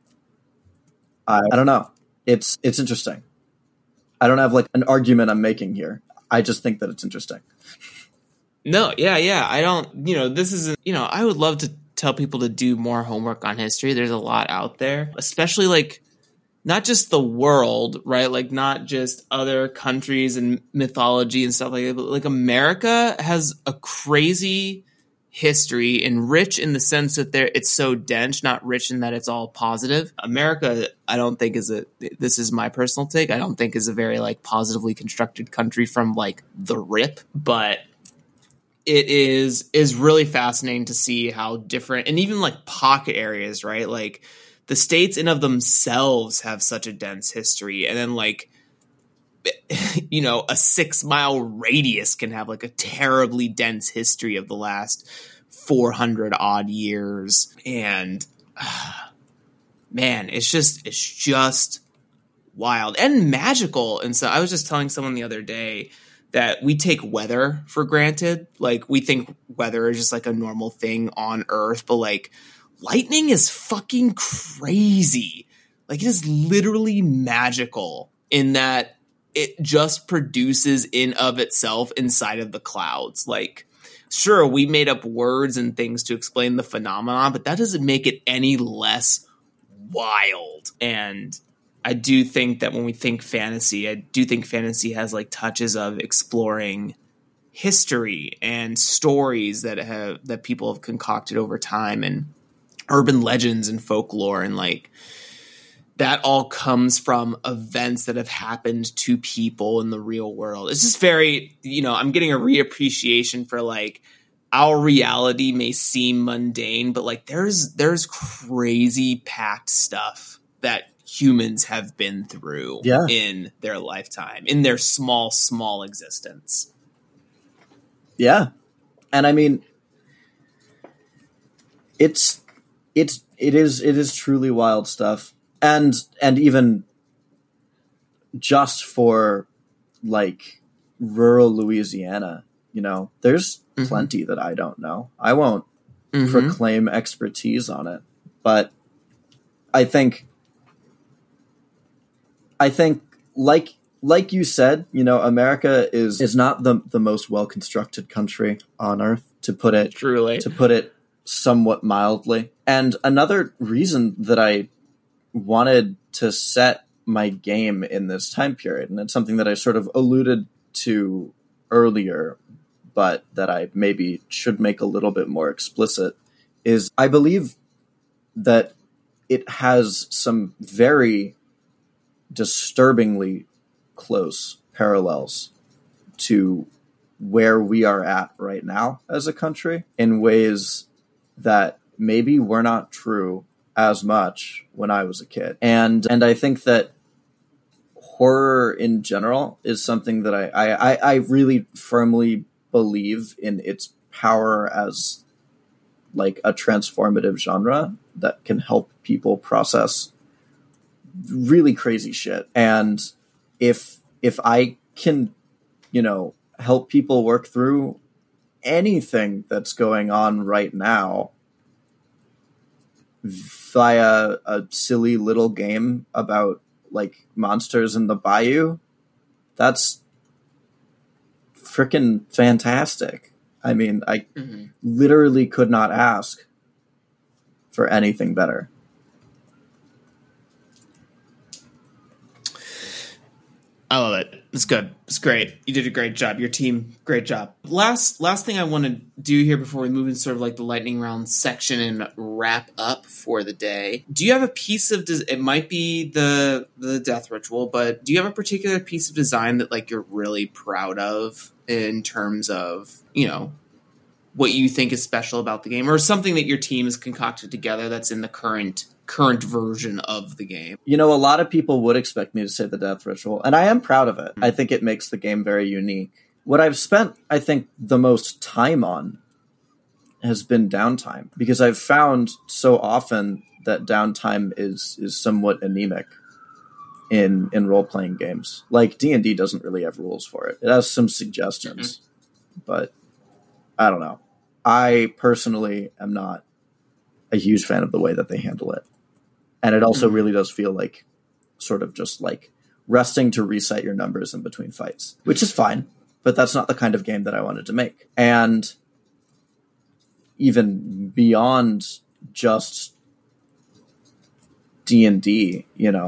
I don't know. It's interesting. I don't have like an argument I'm making here. I just think that it's interesting. No, yeah. I don't, this isn't, I would love to tell people to do more homework on history. There's a lot out there, especially like not just the world, right? Like not just other countries and mythology and stuff like that, but like America has a crazy history and rich in the sense that it's so dense, not rich in that it's all positive. America, I don't think this is my personal take, I don't think is a very like positively constructed country from like the rip, but it is really fascinating to see how different, and even like pocket areas, right? Like the states in of themselves have such a dense history. And then like, a 6 mile radius can have like a terribly dense history of the last 400 odd years. And man, it's just wild and magical. And so I was just telling someone the other day that we take weather for granted. Like, we think weather is just like a normal thing on Earth, but like lightning is fucking crazy. Like, it is literally magical in that it just produces in of itself inside of the clouds. Like, sure, we made up words and things to explain the phenomenon, but that doesn't make it any less wild. And I do think that when we think fantasy, I do think fantasy has like touches of exploring history and stories that people have concocted over time, and urban legends and folklore, and like that all comes from events that have happened to people in the real world. It's just very, I'm getting a reappreciation for like our reality may seem mundane, but like there's crazy packed stuff that humans have been through in their lifetime, in their small existence. Yeah. And I mean, it is truly wild stuff. And even just for like rural Louisiana, there's plenty that I don't know. I won't proclaim expertise on it, but I think like you said, America is not the most well-constructed country on earth, to put it somewhat mildly. And another reason that I wanted to set my game in this time period, and it's something that I sort of alluded to earlier, but that I maybe should make a little bit more explicit, is I believe that it has some very disturbingly close parallels to where we are at right now as a country, in ways that maybe were not true as much when I was a kid. And I think that horror in general is something that I really firmly believe in its power as like a transformative genre that can help people process really crazy shit. And if I can, help people work through anything that's going on right now via a silly little game about like monsters in the bayou, that's freaking fantastic. I mean, I literally could not ask for anything better. I love it. It's good. It's great. You did a great job. Your team, great job. Last thing I want to do here before we move into sort of like the lightning round section and wrap up for the day. Do you have a piece of it might be the death ritual, but do you have a particular piece of design that like you're really proud of in terms of, what you think is special about the game, or something that your team has concocted together that's in the current version of the game? A lot of people would expect me to say the death ritual, and I am proud of it. I think it makes the game very unique. What I've spent, I think, the most time on has been downtime, because I've found so often that downtime is somewhat anemic in role-playing games. Like, D&D doesn't really have rules for it. It has some suggestions, but I don't know. I personally am not a huge fan of the way that they handle it. And it also really does feel like sort of just like resting to reset your numbers in between fights, which is fine, but that's not the kind of game that I wanted to make. And even beyond just D&D,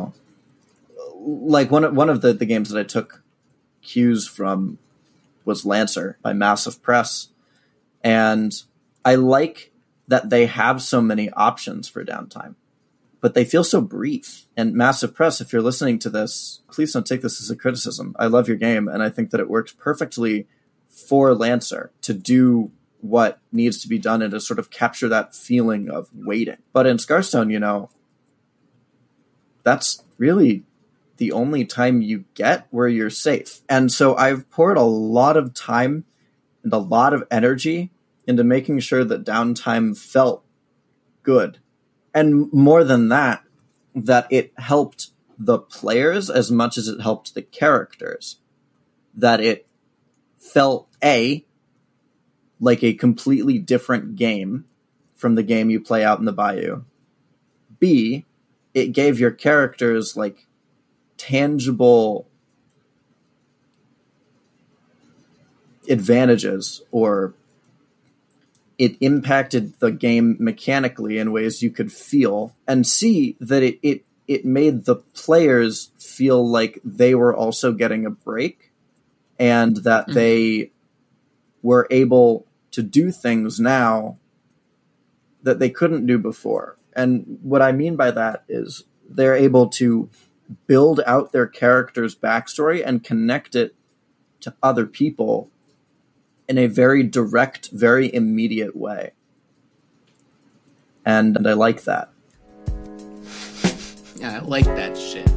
like one of the games that I took cues from was Lancer by Massive Press. And I like that they have so many options for downtime, but they feel so brief. And Massive Press, if you're listening to this, please don't take this as a criticism. I love your game, and I think that it works perfectly for Lancer to do what needs to be done and to sort of capture that feeling of waiting. But in Scarstone, that's really the only time you get where you're safe. And so I've poured a lot of time and a lot of energy into making sure that downtime felt good. And more than that, that it helped the players as much as it helped the characters. That it felt, A, like a completely different game from the game you play out in the bayou. B, it gave your characters like tangible advantages, or it impacted the game mechanically in ways you could feel. And C, that it made the players feel like they were also getting a break, and that they were able to do things now that they couldn't do before. And what I mean by that is they're able to build out their character's backstory and connect it to other people in a very direct, very immediate way. And I like that. Yeah, I like that shit.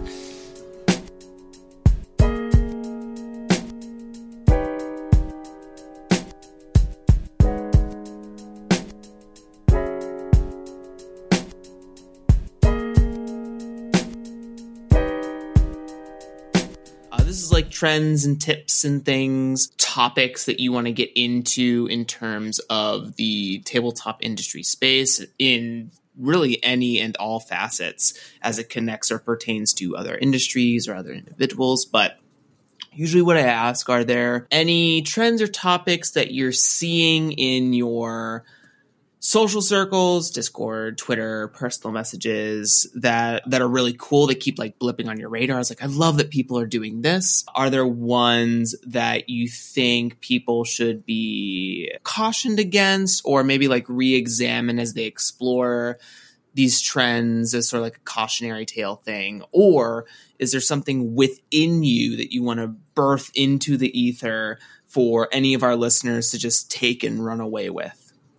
This is like trends and tips and things, topics that you want to get into in terms of the tabletop industry space in really any and all facets as it connects or pertains to other industries or other individuals. But usually what I ask, are there any trends or topics that you're seeing in your social circles, Discord, Twitter, personal messages that are really cool, that keep like blipping on your radar? I was like, I love that people are doing this. Are there ones that you think people should be cautioned against, or maybe like re-examine as they explore these trends as sort of like a cautionary tale thing? Or is there something within you that you want to birth into the ether for any of our listeners to just take and run away with?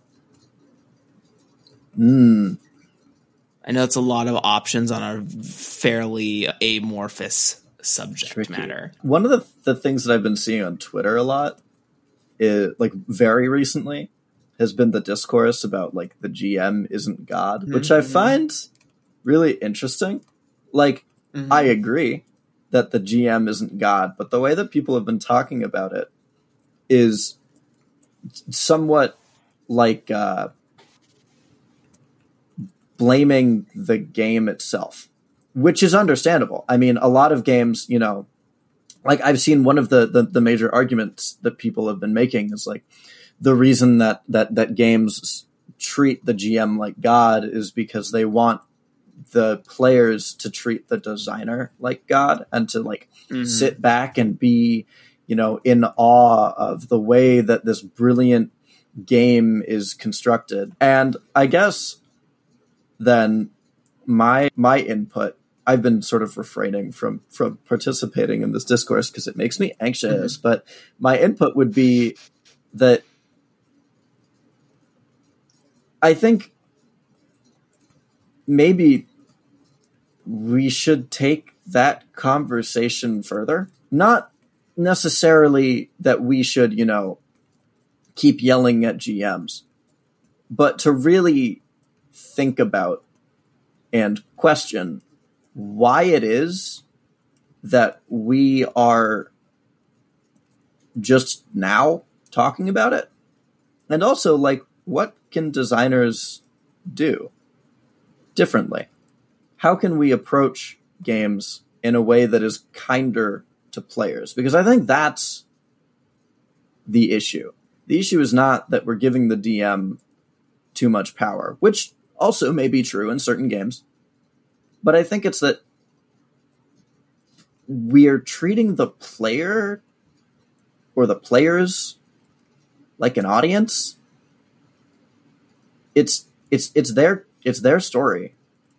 I know it's a lot of options on a fairly amorphous subject matter. One of the things that I've been seeing on Twitter a lot is, like, very recently, has been the discourse about like the GM isn't God, which I find really interesting. Like, I agree that the GM isn't God, but the way that people have been talking about it is somewhat like blaming the game itself, which is understandable. I mean, a lot of games, you know, like I've seen one of the major arguments that people have been making is like the reason that games treat the GM like God is because they want the players to treat the designer like God and to like sit back and be, you know, in awe of the way that this brilliant game is constructed. And I guess then my input, I've been sort of refraining from participating in this discourse because it makes me anxious, but my input would be that I think maybe we should take that conversation further. Not necessarily that we should, you know, keep yelling at GMs, but to really think about and question why it is that we are just now talking about it. And also, like, what can designers do differently? How can we approach games in a way that is kinder to players? Because I think that's the issue. The issue is not that we're giving the DM too much power, which also may be true in certain games. But I think it's that we're treating the player or the players like an audience. It's their story.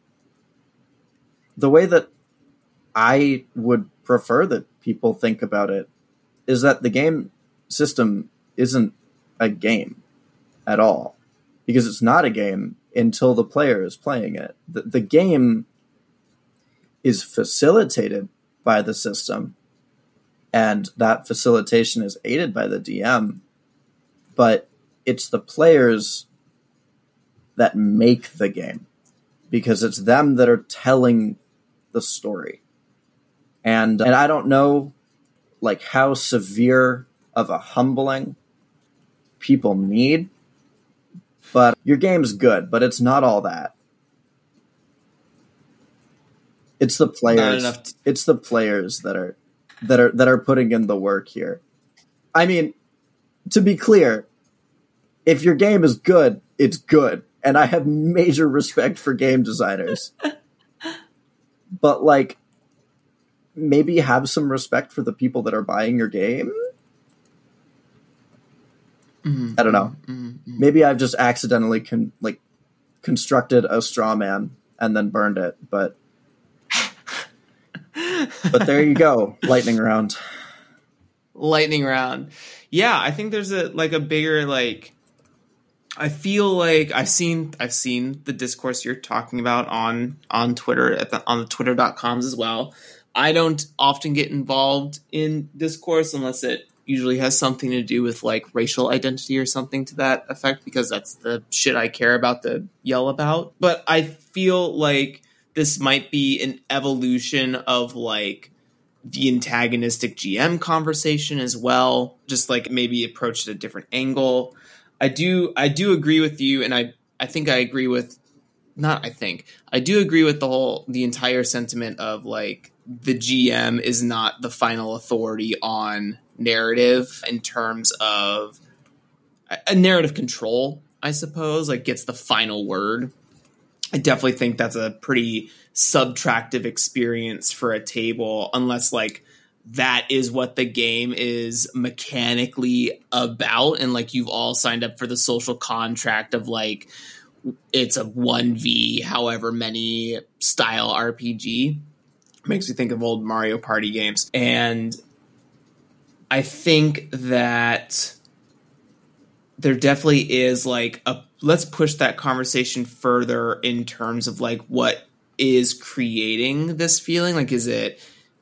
The way that I would prefer that people think about it is that the game system isn't a game at all, because it's not a game until the player is playing it. The game is facilitated by the system, and that facilitation is aided by the DM, but it's the players that make the game, because it's them that are telling the story. And I don't know like how severe of a humbling people need, but your game's good, but it's not all that. It's the players. It's the players that are putting in the work here. I mean, to be clear, if your game is good, it's good, and I have major respect for game designers. But like, maybe have some respect for the people that are buying your game. I don't know. Maybe I've just accidentally constructed a straw man and then burned it, but there you go. Lightning round. Yeah, I think there's a bigger, I feel like I've seen the discourse you're talking about on Twitter on the twitter.coms as well. I don't often get involved in discourse unless it usually has something to do with like racial identity or something to that effect, because that's the shit I care about to yell about. But I feel like this might be an evolution of like the antagonistic GM conversation as well, just like maybe approached at a different angle. I do agree with you, and I think I agree with I do agree with the entire sentiment of like the GM is not the final authority on narrative in terms of a narrative control, I suppose, like gets the final word. I definitely think that's a pretty subtractive experience for a table, unless like that is what the game is mechanically about, and like you've all signed up for the social contract of like it's a 1v however many style RPG. Makes me think of old Mario Party games. And I think that there definitely is like let's push that conversation further in terms of like what is creating this feeling. Like, is it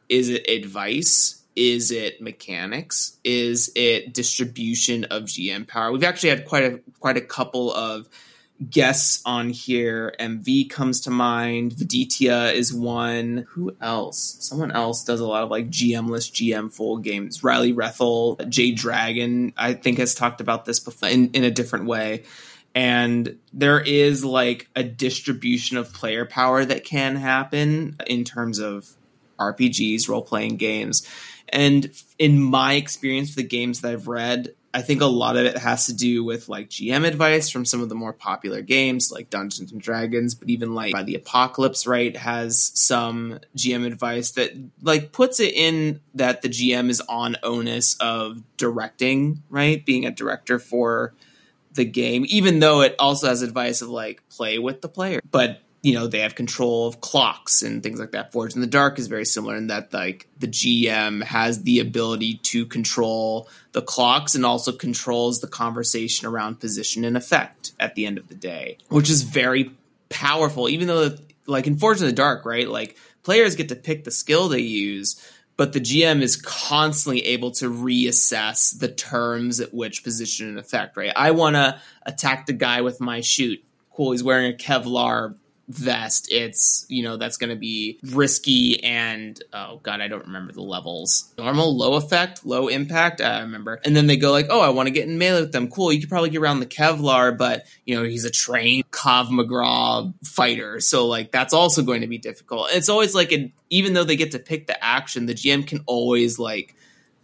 advice? Is it mechanics? Is it distribution of GM power? We've actually had quite a couple of guests on here. MV comes to mind. Viditya is one. Who else? Someone else does a lot of like GM-less, GM-full games. Riley Rethel, Jay Dragon, I think has talked about this before in a different way. And there is like a distribution of player power that can happen in terms of RPGs, role-playing games. And in my experience with the games that I've read, I think a lot of it has to do with like GM advice from some of the more popular games like Dungeons and Dragons, but even like By the Apocalypse, right, has some GM advice that like puts it in that the GM is on onus of directing, right, being a director for the game, even though it also has advice of like play with the player. But you know, they have control of clocks and things like that. Forged in the Dark is very similar in that like the GM has the ability to control the clocks and also controls the conversation around position and effect at the end of the day, which is very powerful. Even though like in Forged in the Dark, right, like players get to pick the skill they use, but the GM is constantly able to reassess the terms at which position and effect, right? I want to attack the guy with my shoot. Cool, he's wearing a Kevlar vest. It's, you know, that's going to be risky and, oh god, I don't remember the levels. Normal, low effect, low impact, I remember. And then they go like, oh, I want to get in melee with them. Cool, you could probably get around the Kevlar, but, you know, he's a trained Krav Maga fighter, so like that's also going to be difficult. It's always like, even though they get to pick the action, the GM can always like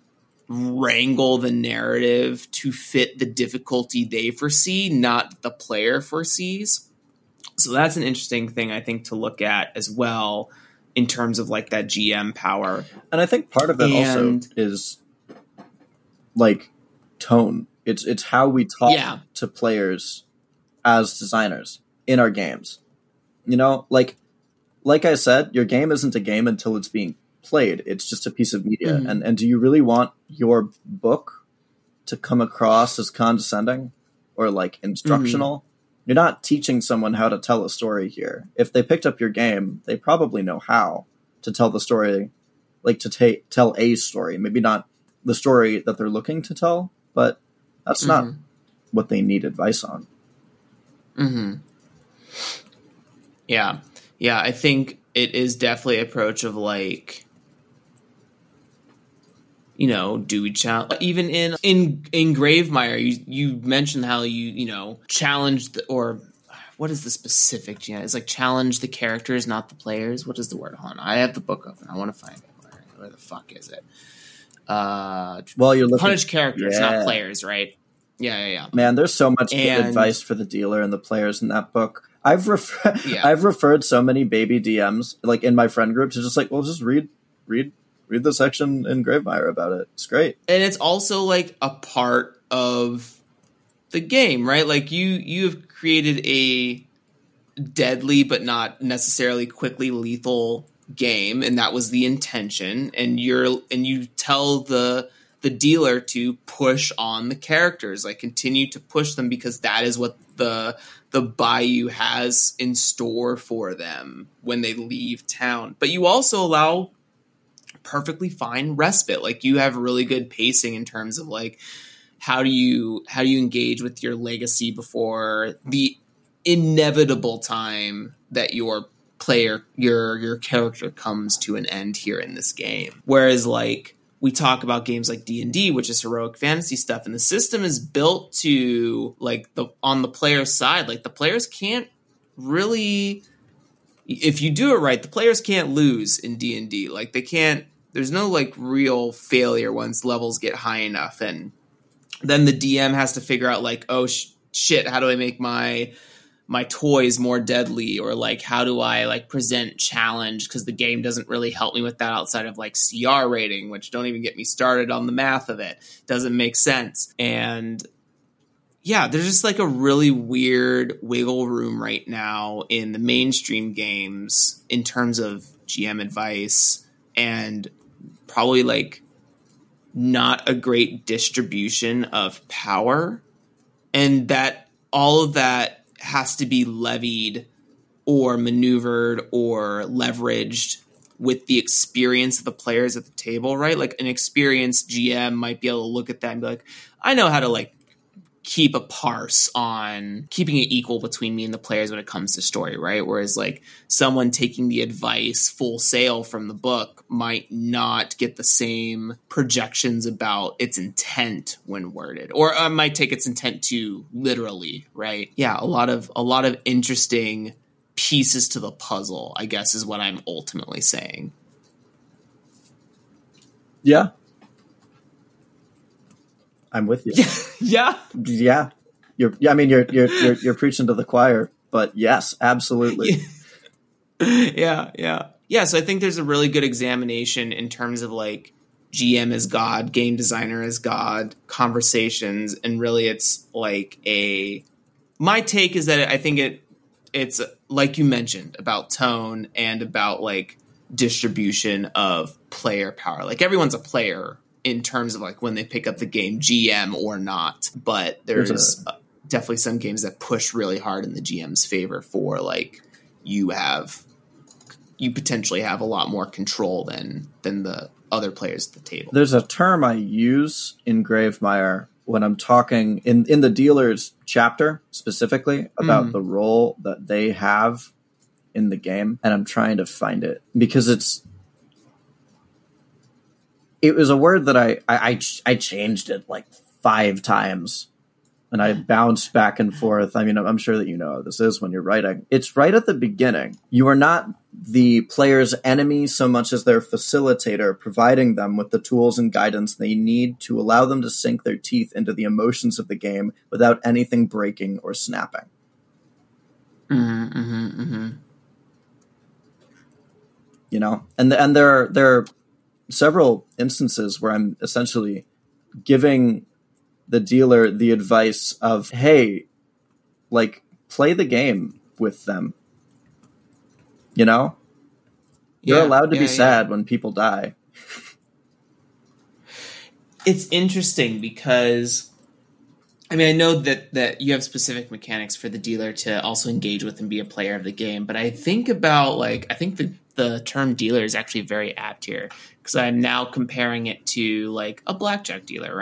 wrangle the narrative to fit the difficulty they foresee, not the player foresees. So that's an interesting thing, I think, to look at as well in terms of like that GM power. And I think part of it also is like tone. It's how we talk to players as designers in our games. You know, like I said, your game isn't a game until it's being played. It's just a piece of media. Mm-hmm. And do you really want your book to come across as condescending or like instructional? Mm-hmm. You're not teaching someone how to tell a story here. If they picked up your game, they probably know how to tell the story, like to tell a story. Maybe not the story that they're looking to tell, but that's not what they need advice on. Mm-hmm. Yeah. Yeah, I think it is definitely an approach of like, you know, do we challenge? Even in Gravemire, you mentioned how you know, challenged or what is the specific? Yeah, it's like challenge the characters, not the players. What is the word? Hold on, I have the book open. I want to find it. Where the fuck is it? Well, you're looking, punish characters, not players, right? Yeah. Man, there's so much good advice for the dealer and the players in that book. I've referred so many baby DMs, like in my friend group, to just like, well, just read the section in Gravemire about it. It's great. And it's also like a part of the game, right? Like you've created a deadly but not necessarily quickly lethal game, and that was the intention. And you tell the dealer to push on the characters, like continue to push them, because that is what the bayou has in store for them when they leave town. But you also allow perfectly fine respite. Like you have really good pacing in terms of like how do you engage with your legacy before the inevitable time that your character comes to an end here in this game. Whereas like we talk about games like D&D, which is heroic fantasy stuff, and the system is built to like on the player side, like the players can't really, if you do it right, the players can't lose in D&D. Like they can't, there's no like real failure once levels get high enough. And then the DM has to figure out like, oh shit, how do I make my toys more deadly, or like how do I like present challenge, because the game doesn't really help me with that outside of like CR rating, which don't even get me started on the math of it. Doesn't make sense. And yeah, there's just like a really weird wiggle room right now in the mainstream games in terms of GM advice, and probably like not a great distribution of power, and that all of that has to be levied or maneuvered or leveraged with the experience of the players at the table, right? Like an experienced GM might be able to look at that and be like, I know how to like keep a parse on keeping it equal between me and the players when it comes to story, right? Whereas like someone taking the advice full sail from the book might not get the same projections about its intent when worded, or might take its intent too literally, right? Yeah, a lot of interesting pieces to the puzzle, I guess, is what I'm ultimately saying. Yeah. I'm with you. Yeah. You're preaching to the choir, but yes, absolutely. Yeah. So I think there's a really good examination in terms of like GM as God, game designer as God, conversations, and really it's like my take is that I think it's like you mentioned about tone and about like distribution of player power. Like everyone's a player in terms of like when they pick up the game, GM or not, but there's definitely some games that push really hard in the GM's favor for like you potentially have a lot more control than the other players at the table. There's a term I use in Gravemire when I'm talking in the dealer's chapter specifically about the role that they have in the game, and I'm trying to find it because it was a word that I changed it like 5 times, and I bounced back and forth. I mean, I'm sure that you know how this is when you're writing. It's right at the beginning. You are not the player's enemy so much as their facilitator, providing them with the tools and guidance they need to allow them to sink their teeth into the emotions of the game without anything breaking or snapping. You know, and there are several instances where I'm essentially giving the dealer the advice of, hey, like, play the game with them. You know? You're allowed to be sad when people die. It's interesting because, I mean, I know that you have specific mechanics for the dealer to also engage with and be a player of the game, but I think about, like, I think the term dealer is actually very apt here because I'm now comparing it to, like, a blackjack dealer, right?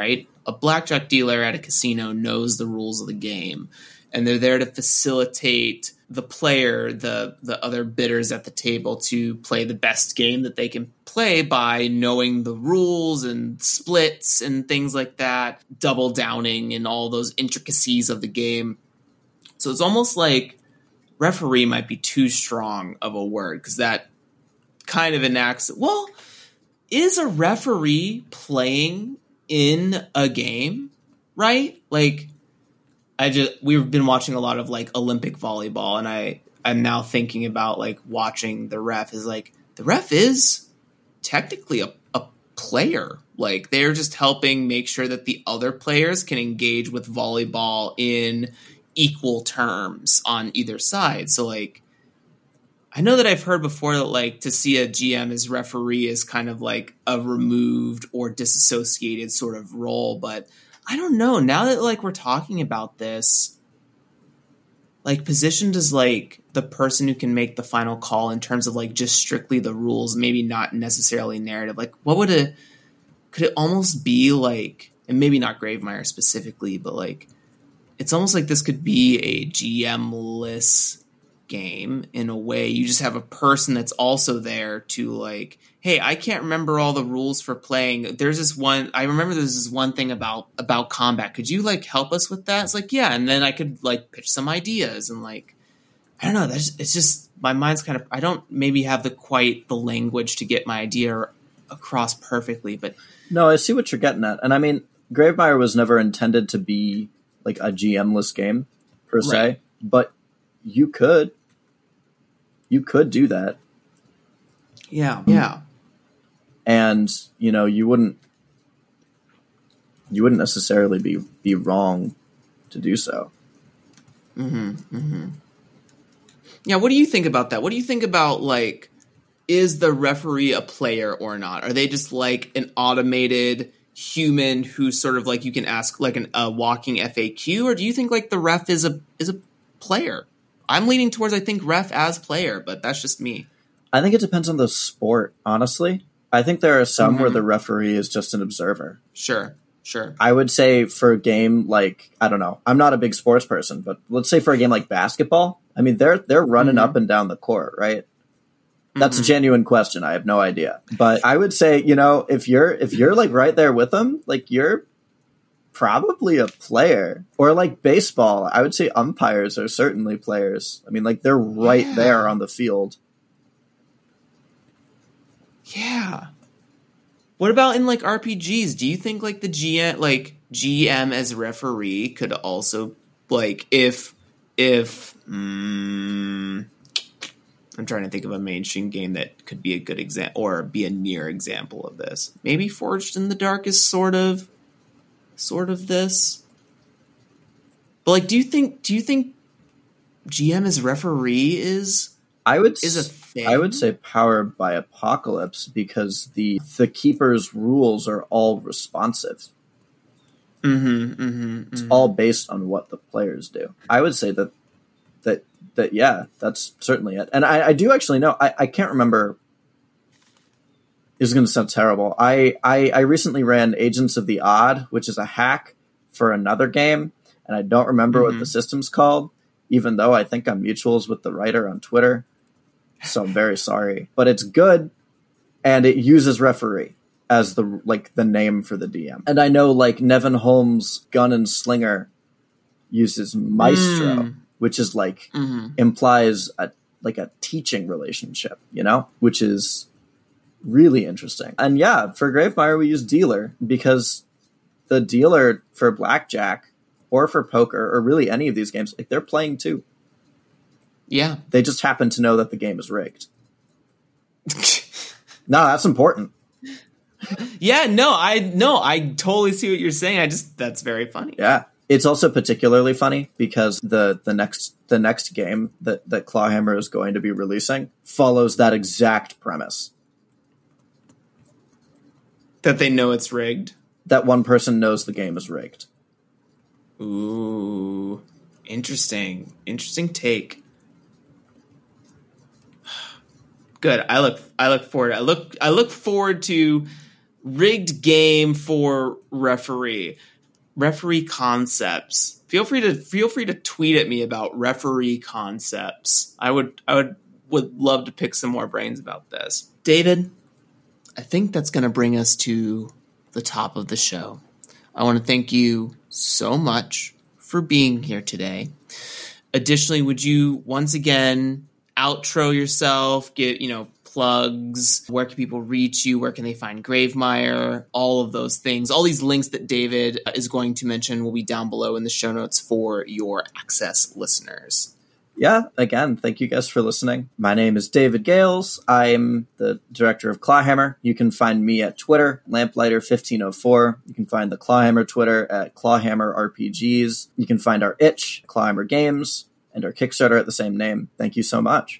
a blackjack dealer at a casino knows the rules of the game, and they're there to facilitate the player, the other bidders at the table, to play the best game that they can play by knowing the rules and splits and things like that, double downing and all those intricacies of the game. So it's almost like referee might be too strong of a word, because that kind of enacts, well, is a referee playing in a game, right? Like, we've been watching a lot of like Olympic volleyball, and I'm now thinking about like watching the ref is like, the ref is technically a player. Like, they're just helping make sure that the other players can engage with volleyball in equal terms on either side. So like, I know that I've heard before that like to see a GM as referee is kind of like a removed or disassociated sort of role, but I don't know. Now that like we're talking about this, like positioned as like the person who can make the final call in terms of like just strictly the rules, maybe not necessarily narrative. Like, could it almost be like, and maybe not Gravemire specifically, but like, it's almost like this could be a GM-less game in a way. You just have a person that's also there to like, hey, I can't remember all the rules for playing. There's this one, I remember there's this one thing about combat. Could you like help us with that? It's like, yeah. And then I could like pitch some ideas and like, I don't know. It's just, my mind's kind of, I don't maybe have the language to get my idea across perfectly, but. No, I see what you're getting at. And I mean, Gravemire was never intended to be like a GM-less game per se, right. But you could do that. Yeah. Yeah. And, you know, you wouldn't necessarily be wrong to do so. Mm-hmm. Mm-hmm. Yeah. What do you think about that? What do you think about like, is the referee a player or not? Are they just like an automated human who sort of like you can ask like a walking FAQ, or do you think like the ref is a player? I'm leaning towards, I think, ref as player, but that's just me. I think it depends on the sport, honestly. I think there are some where the referee is just an observer. Sure. I would say for a game like, I don't know, I'm not a big sports person, but let's say for a game like basketball, I mean, they're running up and down the court, right? That's a genuine question. I have no idea. But I would say, you know, if you're like right there with them, like you're probably a player. Or like baseball, I would say umpires are certainly players. I mean, like they're right there on the field. Yeah. What about in like RPGs? Do you think like the GM as referee could also like if I'm trying to think of a mainstream game that could be a good example or be a near example of this. Maybe Forged in the Dark is sort of this. But like, do you think GM as referee is a thing? I would say Powered by Apocalypse, because the keeper's rules are all responsive. It's all based on what the players do. I would say that yeah, that's certainly it. And I do actually know, I can't remember. This is going to sound terrible. I recently ran Agents of the Odd, which is a hack for another game, and I don't remember what the system's called, even though I think I'm mutuals with the writer on Twitter. So I'm very sorry. But it's good, and it uses referee as the name for the DM. And I know like Nevin Holmes' Gun and Slinger uses Maestro, which is like implies a teaching relationship, you know, which is really interesting. And yeah, for Gravemire, we use dealer because the dealer for blackjack or for poker or really any of these games, like they're playing too. Yeah. They just happen to know that the game is rigged. No, that's important. Yeah, I totally see what you're saying. That's very funny. Yeah. It's also particularly funny because the next game that Clawhammer is going to be releasing follows that exact premise. That they know it's rigged? That one person knows the game is rigged. Ooh. Interesting. Interesting take. Good. I look forward. I look forward to rigged game for referee. referee concepts. Feel free to tweet at me about referee concepts. I would love to pick some more brains about this. David, I think that's going to bring us to the top of the show. I want to thank you so much for being here today. Additionally, would you once again outro yourself, get, plugs, where can people reach you, where can they find Gravemire, all of those things. All these links that David is going to mention will be down below in the show notes for your Access listeners. Yeah, again, thank you guys for listening. My name is David Gales. I'm the director of Clawhammer. You can find me at Twitter, Lamplighter1504. You can find the Clawhammer Twitter at Clawhammer RPGs. You can find our itch, Clawhammer Games, and our Kickstarter at the same name. Thank you so much.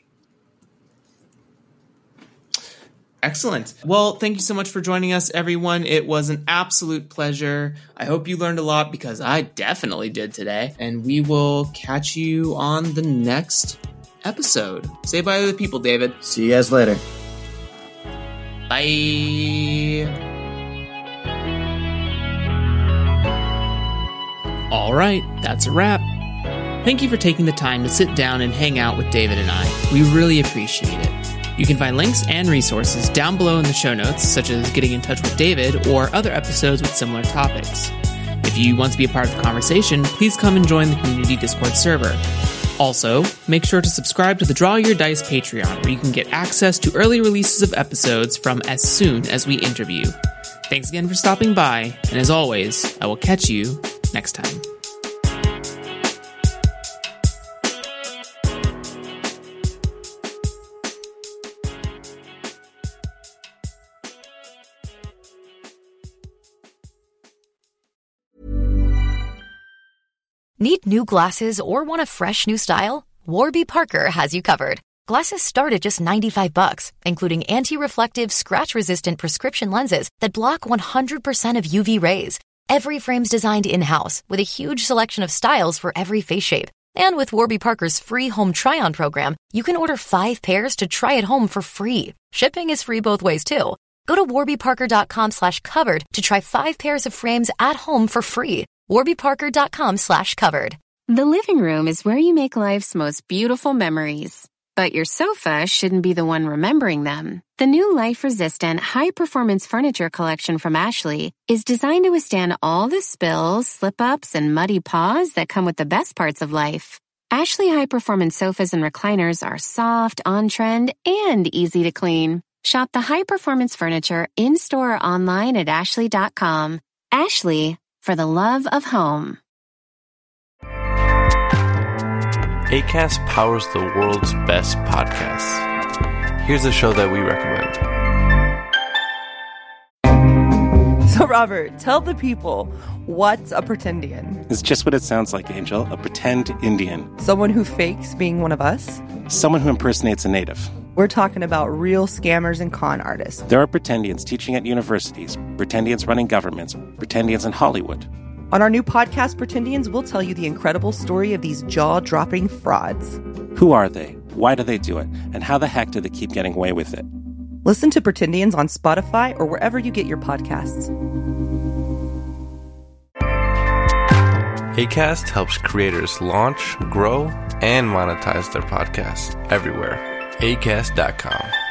Excellent. Well, thank you so much for joining us, everyone. It was an absolute pleasure. I hope you learned a lot, because I definitely did today. And we will catch you on the next episode. Say bye to the people, David. See you guys later. Bye. All right, that's a wrap. Thank you for taking the time to sit down and hang out with David and I. We really appreciate it. You can find links and resources down below in the show notes, such as getting in touch with David or other episodes with similar topics. If you want to be a part of the conversation, please come and join the community Discord server. Also, make sure to subscribe to the Draw Your Dice Patreon, where you can get access to early releases of episodes from as soon as we interview. Thanks again for stopping by, and as always, I will catch you next time. Need new glasses or want a fresh new style? Warby Parker has you covered. Glasses start at just $95, including anti-reflective, scratch-resistant prescription lenses that block 100% of UV rays. Every frame's designed in-house with a huge selection of styles for every face shape. And with Warby Parker's free home try-on program, you can order 5 pairs to try at home for free. Shipping is free both ways, too. Go to warbyparker.com/covered to try 5 pairs of frames at home for free. warbyparker.com/covered. The living room is where you make life's most beautiful memories. But your sofa shouldn't be the one remembering them. The new life-resistant, high-performance furniture collection from Ashley is designed to withstand all the spills, slip-ups, and muddy paws that come with the best parts of life. Ashley high-performance sofas and recliners are soft, on-trend, and easy to clean. Shop the high-performance furniture in-store or online at ashley.com. Ashley, for the love of home. Acast powers the world's best podcasts. Here's a show that we recommend. So, Robert, tell the people, what's a pretendian? It's just what it sounds like, Angel. A pretend Indian. Someone who fakes being one of us? Someone who impersonates a native. We're talking about real scammers and con artists. There are pretendians teaching at universities, pretendians running governments, pretendians in Hollywood. On our new podcast, Pretendians, we'll tell you the incredible story of these jaw-dropping frauds. Who are they? Why do they do it? And how the heck do they keep getting away with it? Listen to Pretendians on Spotify or wherever you get your podcasts. Acast helps creators launch, grow, and monetize their podcasts everywhere. Acast.com.